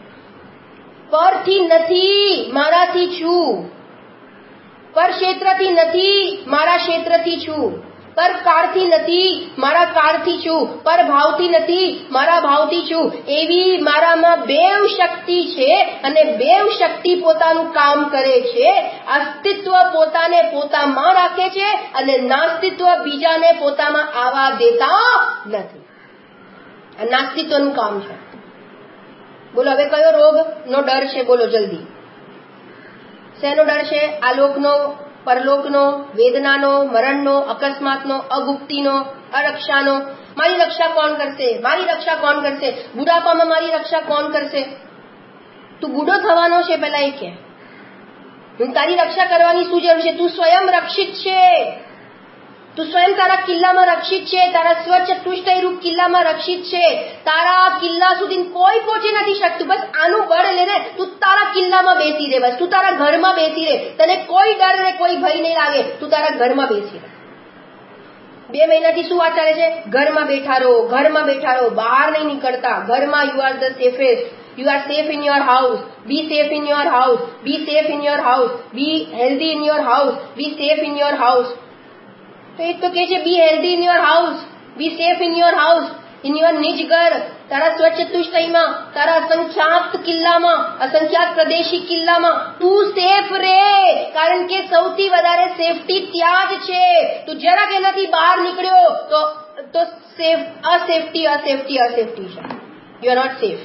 પરથી નથી, મારાથી છું. પર ક્ષેત્રથી નથી, મારા ક્ષેત્રથી છું. પર કાળથી નથી, મારા કાળથી છું. પર ભાવથી નથી, મારા ભાવથી છું. એવી મારામાં બેવ શક્તિ છે અને બેવ શક્તિ પોતાનું કામ કરે છે. અસ્તિત્વ પોતાને પોતામાં રાખે છે અને નાસ્તિત્વ બીજાને પોતામાં આવવા દેતા નથી. આ નાસ્તિત્વનું કામ છે. બોલો હવે કયો રોગનો ડર છે? બોલો જલ્દી. શેનો ડર છે? આલોકનો, પરલોકનો, વેદનાનો, મરણનો, અકસ્માતનો, અગુપ્તિનો, અરક્ષાનો. મારી રક્ષા કોણ કરશે? મારી રક્ષા કોણ કરશે? બુઢાપામાં મારી રક્ષા કોણ કરશે? તું બુઢો થવાનો છે, પેલા એ કે હું તારી રક્ષા કરવાની શું જરૂર છે? તું સ્વયં રક્ષિત છે. તું સ્વયં તારા કિલ્લામાં રક્ષિત છે, તારા સ્વચતુષ્ટય રૂપ કિલ્લામાં રક્ષિત છે. તારા કિલ્લા સુધી કોઈ પહોંચી નથી શકતું. બસ આનું બળ લઈને તું તારા કિલ્લામાં બેસી રહે, બસ તું તારા ઘરમાં બેસી રહે. તને કોઈ ડર ને કોઈ ભય નહીં લાગે. તું તારા ઘરમાં બેસી રહે. 2 મહિનાથી શું વાત ચાલે છે? ઘરમાં બેઠા રહો, ઘરમાં બેઠા રહો, બહાર નહીં નીકળતા. ઘરમાં you are the safest. You are safe in your house. Be safe in your house. Be safe in your house. Be healthy in your house. Be safe in your house. તો એ તો કહે છે be healthy in your house, be safe in your house, in your નિજ ઘર, તારા સ્વચતુષ્ટયમાં, તારા અસંખ્યાત કિલ્લામાં, અસંખ્યાત પ્રદેશી કિલ્લામાં તું સેફ રહે. કારણ કે સૌથી વધારે સેફટી ત્યાં જ છે. તું જરાક એનાથી બહાર નીકળ્યો તો અસેફટી છે. You are not safe.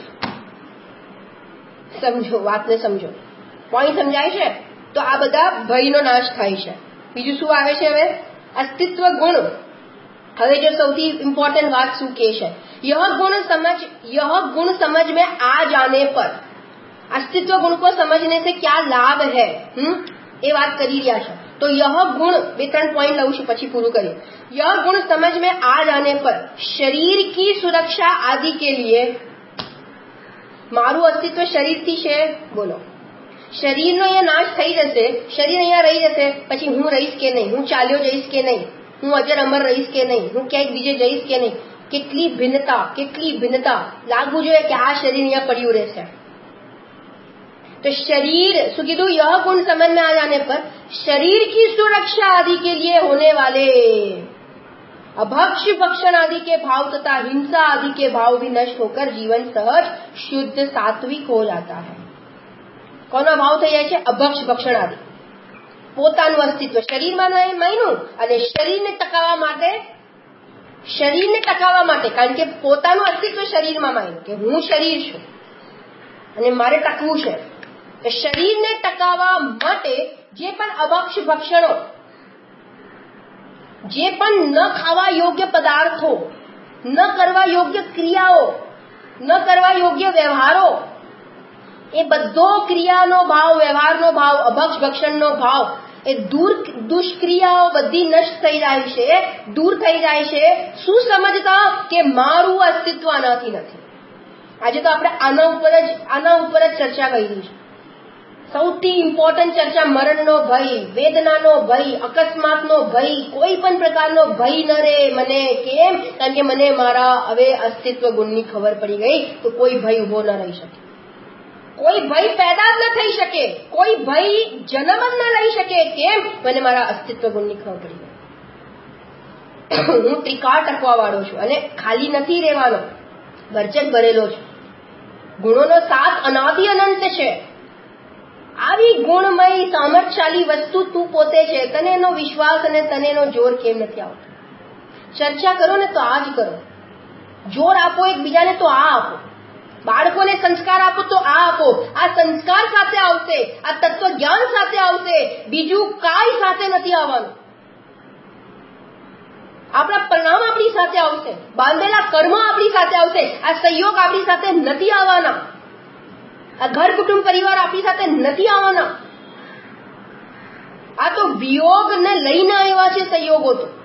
સમજો વાતને, સમજો પોઈન્ટ સમજાય છે? તો આ બધા ભયનો નાશ થાય છે. બીજું શું આવે છે? હવે अस्तित्व गुण. હવે જો સૌથી ઇમ્પોર્ટન્ટ વાત શું કે છે? यह गुण समझ में आ जाने पर, अस्तित्व गुण को समझने से क्या लाभ है, એ વાત કરી રહ્યા છે. તો यह गुण, 2-3 पॉइंट લઉં છું પછી પૂરું કરીએ. यह गुण समझ में आ जाने पर शरीर की सुरक्षा आदि के लिए, મારું અસ્તિત્વ શરીરથી છે. બોલો, શરીરનો અહીંયા નાશ થઈ જશે, શરીર અહીંયા રહી જશે, પછી હું રહીશ કે નહીં? હું ચાલ્યો જઈશ કે નહીં? હું અજર અમર રહીશ કે નહીં? હું ક્યાંક બીજે જઈશ કે નહીં? કેટલી ભિન્નતા લાગવું જોઈએ કે આ શરીર અહીંયા પડ્યું રહેશે. तो शरीर, શું કીધું? यह गुण समझ में आ जाने पर शरीर की सुरक्षा आदि के लिए होने वाले अभक्ष भक्षण आदि के भाव तथा हिंसा आदि के भाव भी नष्ट होकर जीवन सहज शुद्ध सात्विक हो जाता है. કોનો ભાવ થઈ જાય છે? અભક્ષ ભક્ષણ આદિ. પોતાનું અસ્તિત્વ શરીરમાં માન્યું અને શરીરને ટકાવવા માટે, કારણ કે પોતાનું અસ્તિત્વ શરીરમાં માન્યું કે હું શરીર છું અને મારે ટકવું છે. તો શરીરને ટકાવવા માટે જે પણ અભક્ષ ભક્ષણો, જે પણ ન ખાવા યોગ્ય પદાર્થો, ન કરવા યોગ્ય ક્રિયાઓ, ન કરવા યોગ્ય વ્યવહારો, એ બધો ક્રિયાનો ભાવ, વ્યવહારનો ભાવ, અભક્ષ ભક્ષણનો ભાવ, એ દુષ્ક્રિયાઓ બધી નષ્ટ થઈ જાય છે, દૂર થઈ જાય છે. શું સમજતા? કે મારું અસ્તિત્વ આનાથી નથી. આજે તો આપણે આના ઉપર જ ચર્ચા કરી છે. સૌથી ઇમ્પોર્ટન્ટ ચર્ચા મરણનો ભય, વેદનાનો ભય, અકસ્માતનો ભય, કોઈ પણ પ્રકારનો ભય ન રહે મને. કેમ? કારણ કે મને મારા હવે અસ્તિત્વ ગુણની ખબર પડી ગઈ. તો કોઈ ભય ઉભો ન રહી શકે, કોઈ ભય પેદા જ ન થઈ શકે, કોઈ ભય જન્મ જ ન લઈ શકે. કેમ? મને મારા અસ્તિત્વ ગુણની ખબર પડી ગઈ. હું ત્રિકાળ ટકવા વાળો છું અને ખાલી નથી રહેવાનો, ભરચક ભરેલો છું. ગુણોનો સાથ અનાદિ અનંત છે. આવી ગુણમય સામર્થશાળી વસ્તુ તું પોતે છે. તને એનો વિશ્વાસ અને તને એનો જોર કેમ નથી આવતો? ચર્ચા કરો ને તો આ જ કરો. જોર આપો એકબીજાને તો આ આપો. બાળકોને સંસ્કાર આપો તો આ આપો. આ સંસ્કાર સાથે આવશે, આ તત્વ જ્ઞાન સાથે આવશે, બીજું કાંઈ સાથે નથી આવવાનું. આપણા પરિણામ આપણી સાથે આવશે, બાંધેલા કર્મ આપણી સાથે આવશે. આ સંયોગ આપણી સાથે નથી આવવાના. આ ઘર કુટુંબ પરિવાર આપણી સાથે નથી આવવાના. આ તો વિયોગને લઈને આવ્યા છે સંયોગો. તો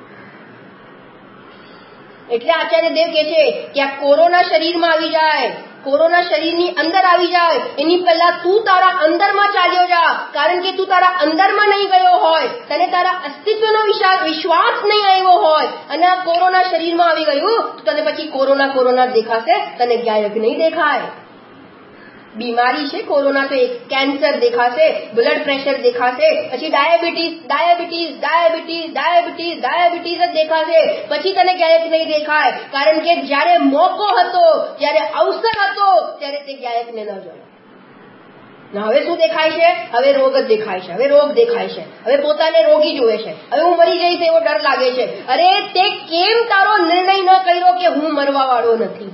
એટલે આચાર્ય દેવ કહે છે કે આ કોરોના શરીરમાં આવી જાય, કોરોના શરીરની અંદર આવી જાય એની પહેલા તું તારા અંદરમાં ચાલ્યો જા. કારણ કે તું તારા અંદરમાં નહીં ગયો હોય, તને તારા અસ્તિત્વનો વિશ્વાસ નહીં આવ્યો હોય અને આ કોરોના શરીરમાં આવી ગયું તો તને પછી કોરોના કોરોના દેખાશે, તને ગાયક નહીં દેખાય. બીમારી છે કોરોના તો એક કેન્સર દેખાશે, બ્લડ પ્રેશર દેખાશે, પછી diabetes diabetes diabetes diabetes diabetes જ દેખાશે, પછી તને ગાયક નહીં દેખાય. કારણ કે જ્યારે મોકો હતો, જ્યારે અવસર હતો ત્યારે તે ગાયકને ન જોયો. હવે શું દેખાય છે? હવે રોગ જ દેખાય છે, હવે રોગ દેખાય છે, હવે પોતાને રોગી જોવે છે, હવે હું મરી જઈશ એવો ડર લાગે છે. અરે તે કેમ તારો નિર્ણય ન કર્યો કે હું મરવા વાળો નથી,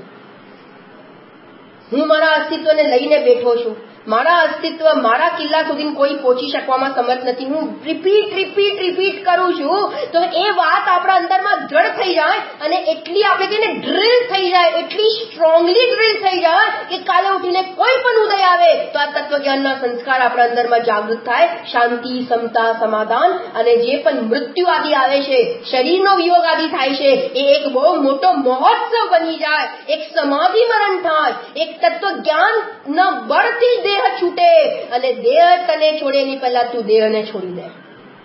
હું મારા અસ્તિત્વને લઈને બેઠો છું, મારા અસ્તિત્વ મારા કિલ્લા સુધી કોઈ પહોંચી શકવામાં સમર્થ નથી, હું રિપીટ કરું છું. તો એ વાત આપણા અંદરમાં દ્રઢ થઈ જાય અને એટલી આપણે કહીને ડ્રિલ થઈ જાય, એટલી સ્ટ્રોંગલી ડ્રિલ થઈ જાય કે કાલે ઉઠીને કોઈ પણ ઉદય આવે તો આ તત્વજ્ઞાનના સંસ્કાર આપણા અંદરમાં જાગૃત થાય. શાંતિ, સમતા, સમાધાન અને જે પણ મૃત્યુ આદિ આવે છે, શરીરનો વિયોગ આદિ થાય છે, એ એક બહુ મોટો મહોત્સવ બની જાય, એક સમાધિ મરણ થાય, એક તત્વજ્ઞાનના બળથી દેહ છૂટે અને દેહ તને છોડે એની પહેલા તું દેહને છોડી દે.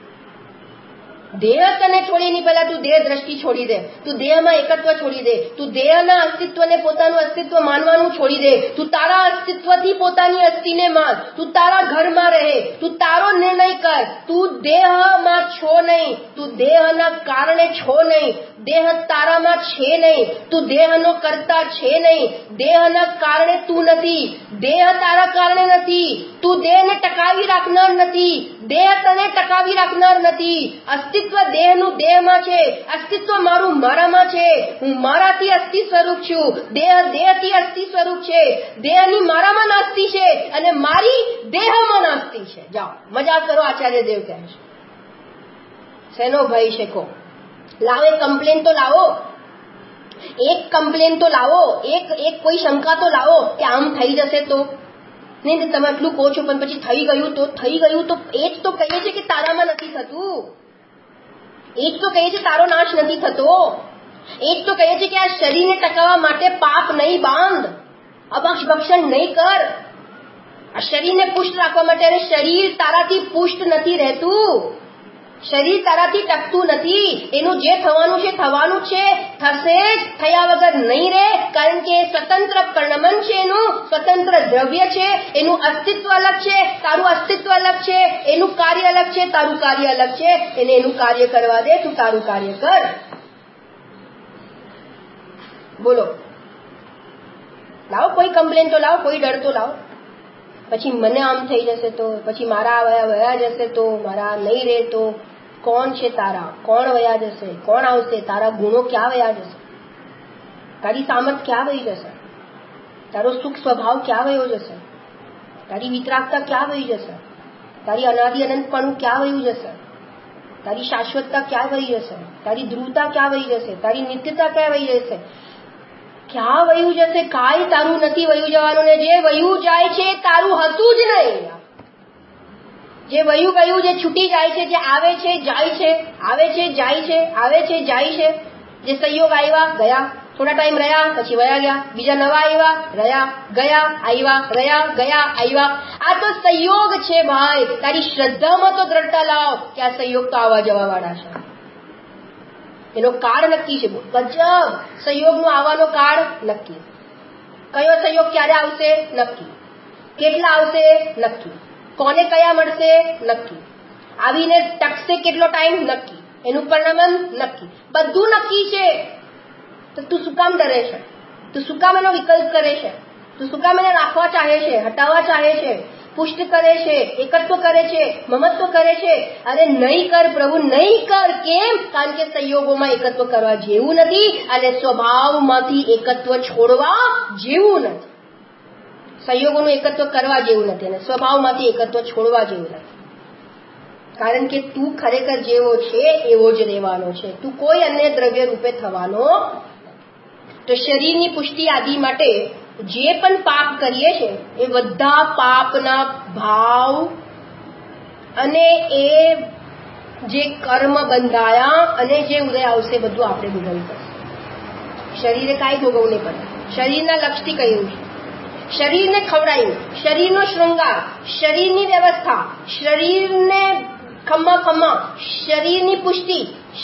દેહ તને છોડે એની પહેલા તું દેહ દ્રષ્ટિ છોડી દે, તું દેહમાં એકત્વ છોડી દે, તું દેહના અસ્તિત્વને પોતાનું અસ્તિત્વ માનવાનું છોડી દે, તું તારા અસ્તિત્વથી પોતાની અસ્થિને માન, તું તારા ઘરમાં રહે, તું તારો નિર્ણય કર, તું દેહમાં છો નહીં, તું દેહના કારણે છો નહીં, દેહ તારામાં છે નહીં, તું દેહનો કરતા છે નહીં, દેહના કારણે તું નથી, દેહ તારા કારણે નથી, તું દેહને ટકાવી રાખનાર નથી, દેહ તને ટકાવી રાખનાર નથી. અસ્તિત્વ દેહનું દેહમાં છે, અસ્તિત્વ મારું મારામાં છે, હું મારાથી અસ્થિ સ્વરૂપ છું, દેહ દેહથી અસ્થિ સ્વરૂપ છે, દેહની મારામાં નાસ્તિ છે અને મારી દેહમાં નાસ્તિ છે. જાઓ મજા કરો, આચાર્ય દેવ કહે છે. શેનો ભય છે? કો લાવો, એક કમ્પ્લેન તો લાવો, એક કમ્પ્લેન તો લાવો, એક કોઈ શંકા તો લાવો કે આમ થઈ જશે તો નહીં. તમે એટલું કહો છો પણ પછી થઈ ગયું તો એ જ તો કહીએ છે કે તારામાં નથી થતું, એ જ તો કહીએ છે તારો નાશ નથી થતો, એ જ તો કહીએ છે કે આ શરીરને ટકાવવા માટે પાપ નહીં બાંધ, અભક્ષણ નહીં કર. આ શરીરને પુષ્ટ રાખવા માટે, અને શરીર તારાથી પુષ્ટ નથી રહેતું, શરીર તારાથી ટકતું નથી, એનું જે થવાનું છે થવાનું છે, થશે જ, થયા વગર નહીં રહે. કારણ કે સ્વતંત્ર પરિણમન છે, એનું સ્વતંત્ર દ્રવ્ય છે, એનું અસ્તિત્વ અલગ છે, તારું અસ્તિત્વ અલગ છે, એનું કાર્ય અલગ છે, તારું કાર્ય અલગ છે. એને એનું કાર્ય કરવા દે, તું તારું કાર્ય કર. બોલો, લાવો કોઈ કમ્પ્લેન તો લાવો, કોઈ ડર તો લાવો. પછી મને આમ થઈ જશે તો, પછી મારા વયા જશે તો, મારા નહીં રહે તો, કોણ છે તારા? કોણ વયા જશે? કોણ આવશે? તારા ગુણો ક્યાં વયા જશે? તારી સામર્થ ક્યાં વહી જશે? તારો સુખ સ્વભાવ ક્યાં વયો જશે? તારી વિતરાગતા ક્યાં વહી જશે? તારી અનાદિ અનંતપણું ક્યાં વયું જશે? તારી શાશ્વતતા ક્યાં વહી જશે? તારી ધ્રુવતા ક્યાં વહી જશે? તારી નિત્યતા ક્યાં વહી જશે? ક્યાં વયું જશે? કાંઈ તારું નથી વયું જવાનું. ને જે વયું જાય છે તારું હતું જ નહીં. જે વયું ગયું, જે છૂટી જાય છે, જે આવે છે જાય છે, આવે છે જાય છે, આવે છે જાય છે, જે સંયોગ આવ્યા ગયા, થોડા ટાઈમ રહ્યા પછી વયા ગયા, બીજા નવા આવ્યા, રહ્યા ગયા, આવ્યા, રહ્યા ગયા, આવ્યા. આ તો સંયોગ છે ભાઈ. તારી શ્રદ્ધામાં તો દ્રઢતા લાવ કે આ સંયોગ તો આવવા જવા વાળા છે, એનો કાળ નક્કી છે. ગજબ, સંયોગનો આવવાનો કાળ નક્કી, કયો સંયોગ ક્યારે આવશે નક્કી, કેટલા આવશે નક્કી, કોને કયા મળશે નક્કી, આવીને ટકશે કેટલો ટાઈમ નક્કી, એનું પરિણામ નક્કી, બધું નક્કી છે. તો તું શું કામ ડરે છે? તું શું કામ એનો વિકલ્પ કરે છે? તું શું કામ એને રાખવા ચાહે છે, હટાવવા ચાહે છે, પુષ્ટ કરે છે, એકત્વ કરે છે, મમત્વ કરે છે? અરે નહીં કર પ્રભુ, નહીં કર. કેમ? કારણ કે સંયોગોમાં એકત્વ કરવા જેવું નથી અને સ્વભાવમાંથી એકત્વ છોડવા જેવું નથી. સંયોગોનું એકત્વ કરવા જેવું નથી અને સ્વભાવમાંથી એકત્વ છોડવા જેવું નથી. કારણ કે તું ખરેખર જેવો છે એવો જ રહેવાનો છે. તું કોઈ અન્ય દ્રવ્ય રૂપે થવાનો. તો શરીરની પુષ્ટિ આદિ માટે જે પણ પાપ કરીએ છે એ બધા પાપના ભાવ અને એ જે કર્મ બંધાયા અને જે ઉદય આવશે બધું આપણે ભોગવવું પડશે. શરીરે કાંઈ ભોગવવું નહીં પડે. શરીરના લક્ષથી કહ્યું છે. શરીરને ખવડાયું, શરીરનો શૃંગાર, શરીરની વ્યવસ્થા, શરીરને ખમ્મા, શરીરની પુષ્ટિ,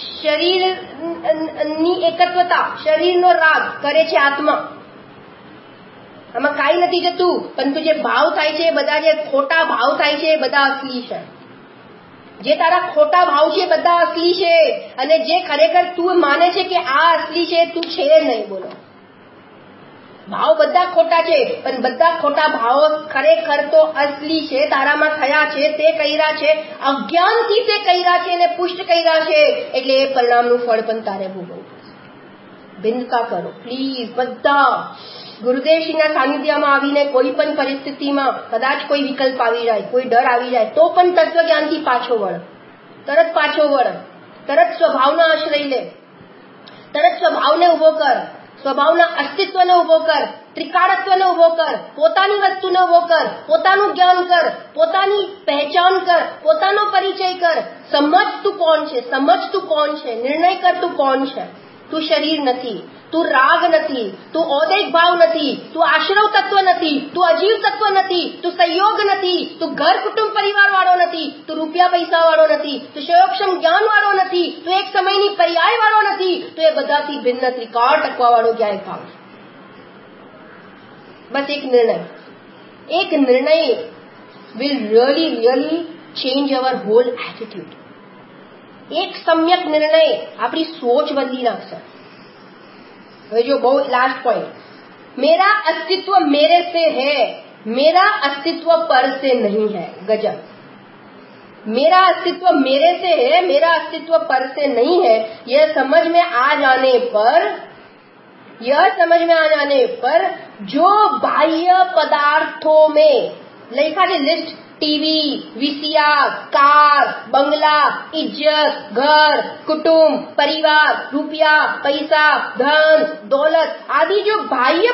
શરીરની એકત્વતા, શરીરનો રાગ કરે છે આત્મા. આમાં કાંઈ નથી જતું, પરંતુ જે ભાવ થાય છે બધા, જે ખોટા ભાવ થાય છે બધા અસલી છે. જે તારા ખોટા ભાવ છે બધા અસલી છે અને જે ખરેખર તું માને છે કે આ અસલી છે તું છે નહીં. બોલો, ભાવ બધા ખોટા છે પણ બધા ખોટા ભાવો ખરેખર તો અસલી છે, તારામાં થયા છે, તે કર્યા છે, અજ્ઞાનથી તે કર્યા છે અને પુષ્ટ કર્યા છે. એટલે એ પરિણામનું ફળ પણ તારે ભોગવવું પડશે. બિંદકા કરો પ્લીઝ બધા. ગુરુદેવશ્રીના સાનિધ્યમાં આવીને કોઈ પણ પરિસ્થિતિમાં કદાચ કોઈ વિકલ્પ આવી જાય, કોઈ ડર આવી જાય તો પણ તત્વજ્ઞાનથી પાછો વળ. તરત પાછો વળ. તરત સ્વભાવનો આશ્રય લે. તરત સ્વભાવને ઉભો કર. સ્વભાવના અસ્તિત્વને ઉભો કર. ત્રિકાળત્વને ઉભો કર. પોતાની વસ્તુને ઉભો કર. પોતાનું જ્ઞાન કર. પોતાની પહેચાન કર. પોતાનો પરિચય કર. સમજ તું કોણ છે. સમજ તું કોણ છે. નિર્ણય કર તું કોણ છે. તું શરીર નથી, તું રાગ નથી, તું ઔદૈક ભાવ નથી, તું આશ્રવ તત્વ નથી, તું અજીવ તત્વ નથી, તું સંયોગ નથી, તું ઘર કુટુંબ પરિવાર વાળો નથી, તું રૂપિયા પૈસા વાળો નથી, તું સંયોગક્ષમ જ્ઞાન વાળો નથી, તું એક સમયની પર્યાય વાળો નથી, તું એ બધાથી ભિન્ન ત્રિકાળ ટકવા વાળો જ્ઞાન ભાવ. બસ એક નિર્ણય will really change our whole attitude. એક સમ્યક નિર્ણય આપણી સોચ બદલી નાખશે. હવે જો બહુ લાસ્ટ પોઈન્ટ, मेरा अस्तित्व मेरे से है, मेरा अस्तित्व पर से नहीं है. गजब. मेरा अस्तित्व मेरे से है, मेरा अस्तित्व पर से नहीं है. यह समझ में आ जाने पर जो बाह्य पदार्थों में लिखा है लिस्ट, टीवी, वीसीआर, कार, बंगला, इज्जत, घर, कुटुंब, परिवार, रुपया, पैसा, धन, दौलत आदि जो बाह्य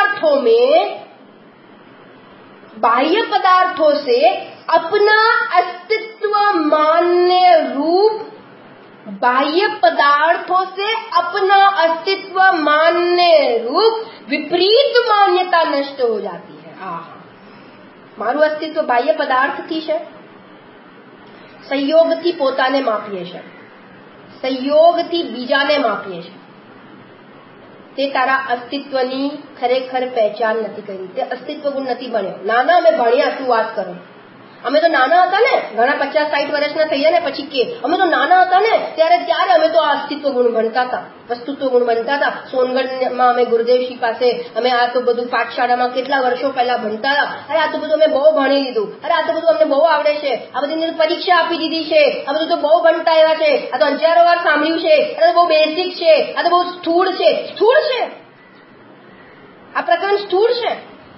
पदार्थों से अपना अस्तित्व मानने रूप, बाह्य पदार्थों से अपना अस्तित्व मानने रूप विपरीत मान्यता नष्ट हो जाती है. મારું અસ્તિત્વ બાહ્ય પદાર્થથી છે, સંયોગથી પોતાને માપીએ છે, સંયોગથી બીજાને માપીએ છે. તે તારા અસ્તિત્વની ખરેખર પહેચાન નથી કરી. તે અસ્તિત્વ ગુણ નથી ભણ્યો. નાના અમે ભણ્યા, શું વાત કરો. અમે તો નાના હતા ને, ઘણા 50-60 વર્ષના થયા ને પછી કે અમે તો નાના હતા ને ત્યારે અમે તો આ અસ્તિત્વ ગુણ ભણતા હતા, વસ્તુત્વ ગુણ ભણતા હતા. સોનગઢમાં અમે ગુરુદેવશ્રી પાસે અમે આ તો બધું પાઠશાળામાં કેટલા વર્ષો પહેલા ભણતા હતા. અરે આ તો બધું અમે બહુ ભણી લીધું, અરે આ તો બધું અમને બહુ આવડે છે, આ બધી પરીક્ષા આપી દીધી છે, આ બધું તો બહુ ભણતા આવ્યા છે, આ તો હજારો વાર સાંભળ્યું છે, આ તો બહુ બેસિક છે, આ તો બહુ સ્થૂળ છે. સ્થૂળ છે આ પ્રકરણ, સ્થૂળ છે.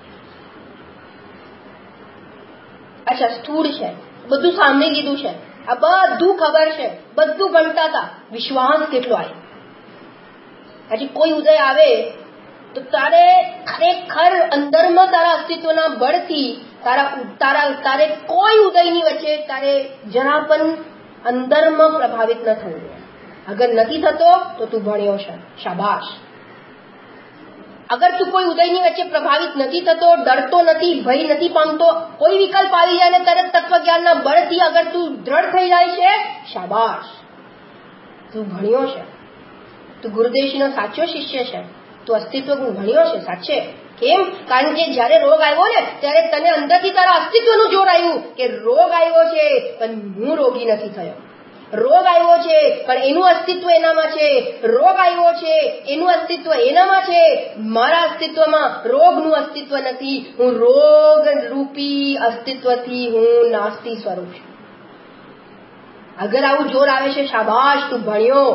અચ્છા, સ્થૂળ છે, બધું સાંભળી લીધું છે, આ બધું ખબર છે, બધું ભણતા હતા. વિશ્વાસ કેટલો આવ્યો. હજી કોઈ ઉદય આવે તો તારે ખરેખર અંદરમાં તારા અસ્તિત્વના બળથી તારે કોઈ ઉદયની વચ્ચે તારે જરા પણ અંદરમાં પ્રભાવિત ન થવું જોઈએ. અગર નથી થતો તો તું ભણ્યો છે, શાબાશ. અગર તું કોઈ ઉદયની વચ્ચે પ્રભાવિત નથી થતો, ડરતો નથી, ભય નથી પામતો, કોઈ વિકલ્પ આવી જાય અને તરત તત્વજ્ઞાનના બળથી અગર તું દ્રઢ થઈ જાય છે, શાબાશ, તું ભણ્યો છે, તું ગુરુદેવશ્રીનો સાચો શિષ્ય છે, તું અસ્તિત્વ ભણ્યો છે સાચે. કેમ? કારણ કે જયારે રોગ આવ્યો ને ત્યારે તને અંદરથી તારા અસ્તિત્વનું જોર આવ્યું કે રોગ આવ્યો છે પણ હું રોગી નથી થયો. રોગ આવ્યો છે પણ એનું અસ્તિત્વ એનામાં છે. રોગ આવ્યો છે એનું અસ્તિત્વ એનામાં છે. મારા અસ્તિત્વમાં રોગનું અસ્તિત્વ નથી. હું રોગ રૂપી અસ્તિત્વથી હું નાસ્તી સ્વરૂપ છું. અગર આવું જોર આવે છે, શાબાશ, તું ભણ્યો.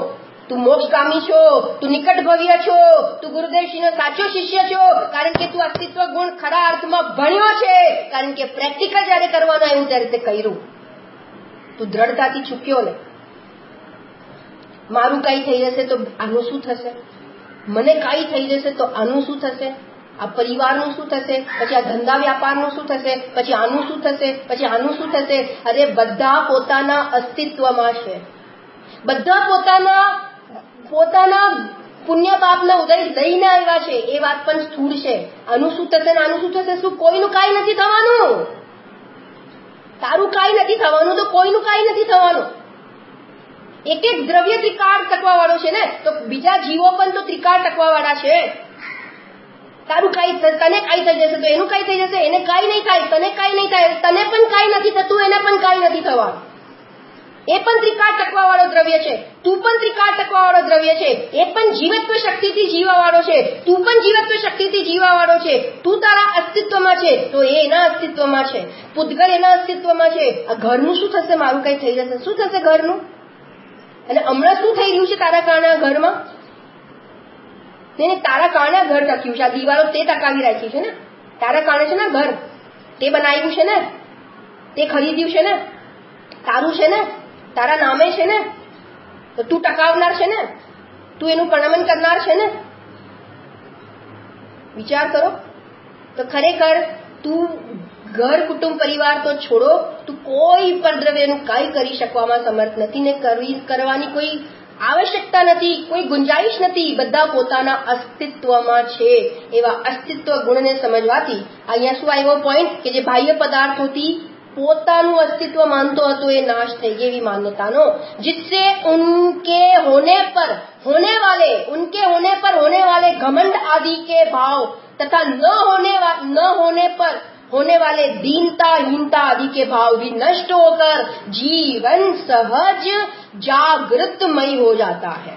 તું મોક્ષગામી છો, તું નિકટ ભવ્ય છો, તું ગુરુદેવશ્રીનો સાચો શિષ્ય છો, કારણ કે તું અસ્તિત્વ ગુણ ખરા અર્થમાં ભણ્યો છે, કારણ કે પ્રેક્ટિકલ જયારે કરવાનું આવ્યું ત્યારે તે કર્યું. તું દ્રઢતાથી ચૂક્યો ને. મારું કઈ થઈ જશે તો આનું શું થશે, મને કઈ થઈ જશે તો આનું શું થશે, આ પરિવારનું શું થશે, પછી આ ધંધા વ્યાપારનું શું થશે, પછી આનું શું થશે, પછી આનું શું થશે. અરે બધા પોતાના અસ્તિત્વમાં છે, બધા પોતાના પુણ્ય પાપના ઉદય લઈને આવ્યા છે. એ વાત પણ સ્થૂળ છે. આનું શું થશે ને આનું શું થશે, શું કોઈનું કાંઈ નથી થવાનું. તારું કાંઈ નથી થવાનું તો કોઈનું કાંઈ નથી થવાનું. એક એક દ્રવ્ય ત્રિકાળ ટકવા વાળો છે ને, તો બીજા જીવો પણ તો ત્રિકાળ ટકવા વાળા છે. તારું કાંઈ તને કાંઈ થઈ જશે તો એનું કાંઈ થઈ જશે, એને કાંઈ નહીં થાય, તને કાંઈ નહીં થાય, તને પણ કાંઈ નથી થતું, એને પણ કાંઈ નથી થવાનું. એ પણ ત્રિકાળ ટકવા વાળો દ્રવ્ય છે, તું પણ ત્રિકાળ ટકવા વાળો દ્રવ્ય છે. એ પણ જીવત્વ શક્તિથી જીવવા વાળો છે, તું પણ જીવત્વ શક્તિથી જીવવા વાળો છે. તું તારા અસ્તિત્વમાં છે તો એ એના અસ્તિત્વમાં છે, પૂતગલ એના અસ્તિત્વમાં છે. આ ઘરનું શું થશે, મારું કઈ થઈ જશે, શું થશે ઘરનું? અને હમણાં શું થઈ રહ્યું છે તારા કારણે આ ઘરમાં? તારા કારણે ઘર ટક્યું છે, આ દિવાલો તે ટકાવી રાખી છે ને, તારા કારણે છે ને ઘર, તે બનાવ્યું છે ને, તે ખરીદ્યું છે ને, તારું છે ને, તારા નામે છે ને, તો તું ટકાવનાર છે ને, તું એનું પ્રણમન કરનાર છે ને. વિચાર કરો તો ખરેખર તું ઘર કુટુંબ પરિવાર તો છોડો, તું કોઈ પરદ્રવ્યનું કાંઈ કરી શકવામાં સમર્થ નથી ને કરવાની કોઈ આવશ્યકતા નથી, કોઈ ગુંજાઈશ નથી. બધા પોતાના અસ્તિત્વમાં છે. એવા અસ્તિત્વ ગુણને સમજવાથી અહીંયા શું આવ્યો પોઈન્ટ કે જે બાહ્ય પદાર્થોથી પોતાનું અસ્તિત્વ માનતો હતો એ નાશ થઈ ગઈ એવી માન્યતાનો, जिससे उनके होने पर होने वाले घमंड आदि के भाव तथा न होने पर होने वाले दीनता हीनता आदि के भाव भी नष्ट होकर जीवन सहज जागृतमय हो जाता है.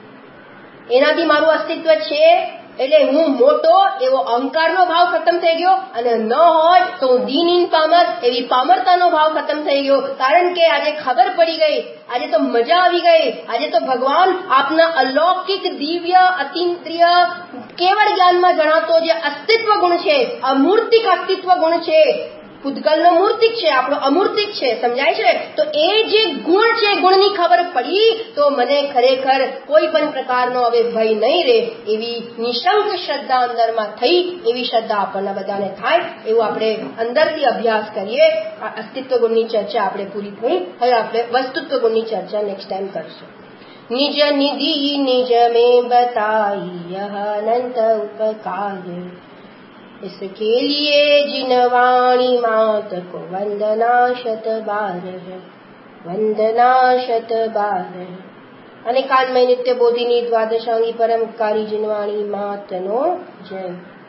એનાથી મારું અસ્તિત્વ છે એટલે હું મોટો એવો અહંકારનો ભાવ ખતમ થઈ ગયો, અને ન હોય તો હું દીનહીન પામર એવી પામરતાનો ભાવ ખતમ થઈ ગયો. કારણ કે આજે ખબર પડી ગઈ, આજે તો મજા આવી ગઈ, આજે તો ભગવાન આપના અલૌકિક દિવ્ય અતિન્દ્રિય કેવળ જ્ઞાનમાં જણાતો જે અસ્તિત્વ ગુણ છે, અમૂર્તિક અસ્તિત્વ ગુણ છે, પૂતગલનો મૂર્તિક છે, આપણો અમૂર્તિક છે, સમજાય છે. તો એ જે ગુણ છે, ગુણની ખબર પડી તો મને ખરેખર કોઈ પણ પ્રકારનો હવે ભય નહીં રહે એવી નિશંક શ્રદ્ધા અંદરમાં થઈ. એવી શ્રદ્ધા આપણને બધાને થાય એવું આપણે અંદરથી અભ્યાસ કરીએ. આ અસ્તિત્વ ગુણની ચર્ચા આપણે પૂરી થઈ. હવે આપણે વસ્તુત્વ ગુણની ચર્ચા નેક્સ્ટ ટાઈમ કરશું. નિજ નિધિ નિજ में बताई यह अनंत उपकार, इसके लिए जिनवाणी मात को वंदना शत बार है, वंदना शत बार है. અને કાલમય નિત્ય બોધિની દ્વાદશાંગી પરમ ઉપકારી જીનવાણી માતનો જય.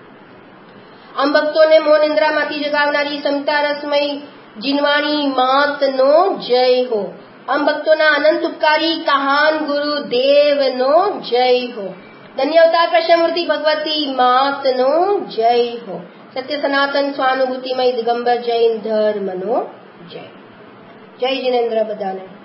આમ ભક્તોને મોહ નિંદ્રામાંથી જગાવનારી સમતા રસમય જીનવાણી માતનો જય હો. આમ ભક્તોના અનંત ઉપકારી કહાન ગુરુદેવનો જય હો. ધન્યવતા કૃષ્ણમૂર્તિ ભગવતી માતનો જય હો. સત્ય સનાતન સ્વાનુભૂતિમય દિગંબર જૈન ધર્મનો જય. જય જીનેન્દ્ર બધાને.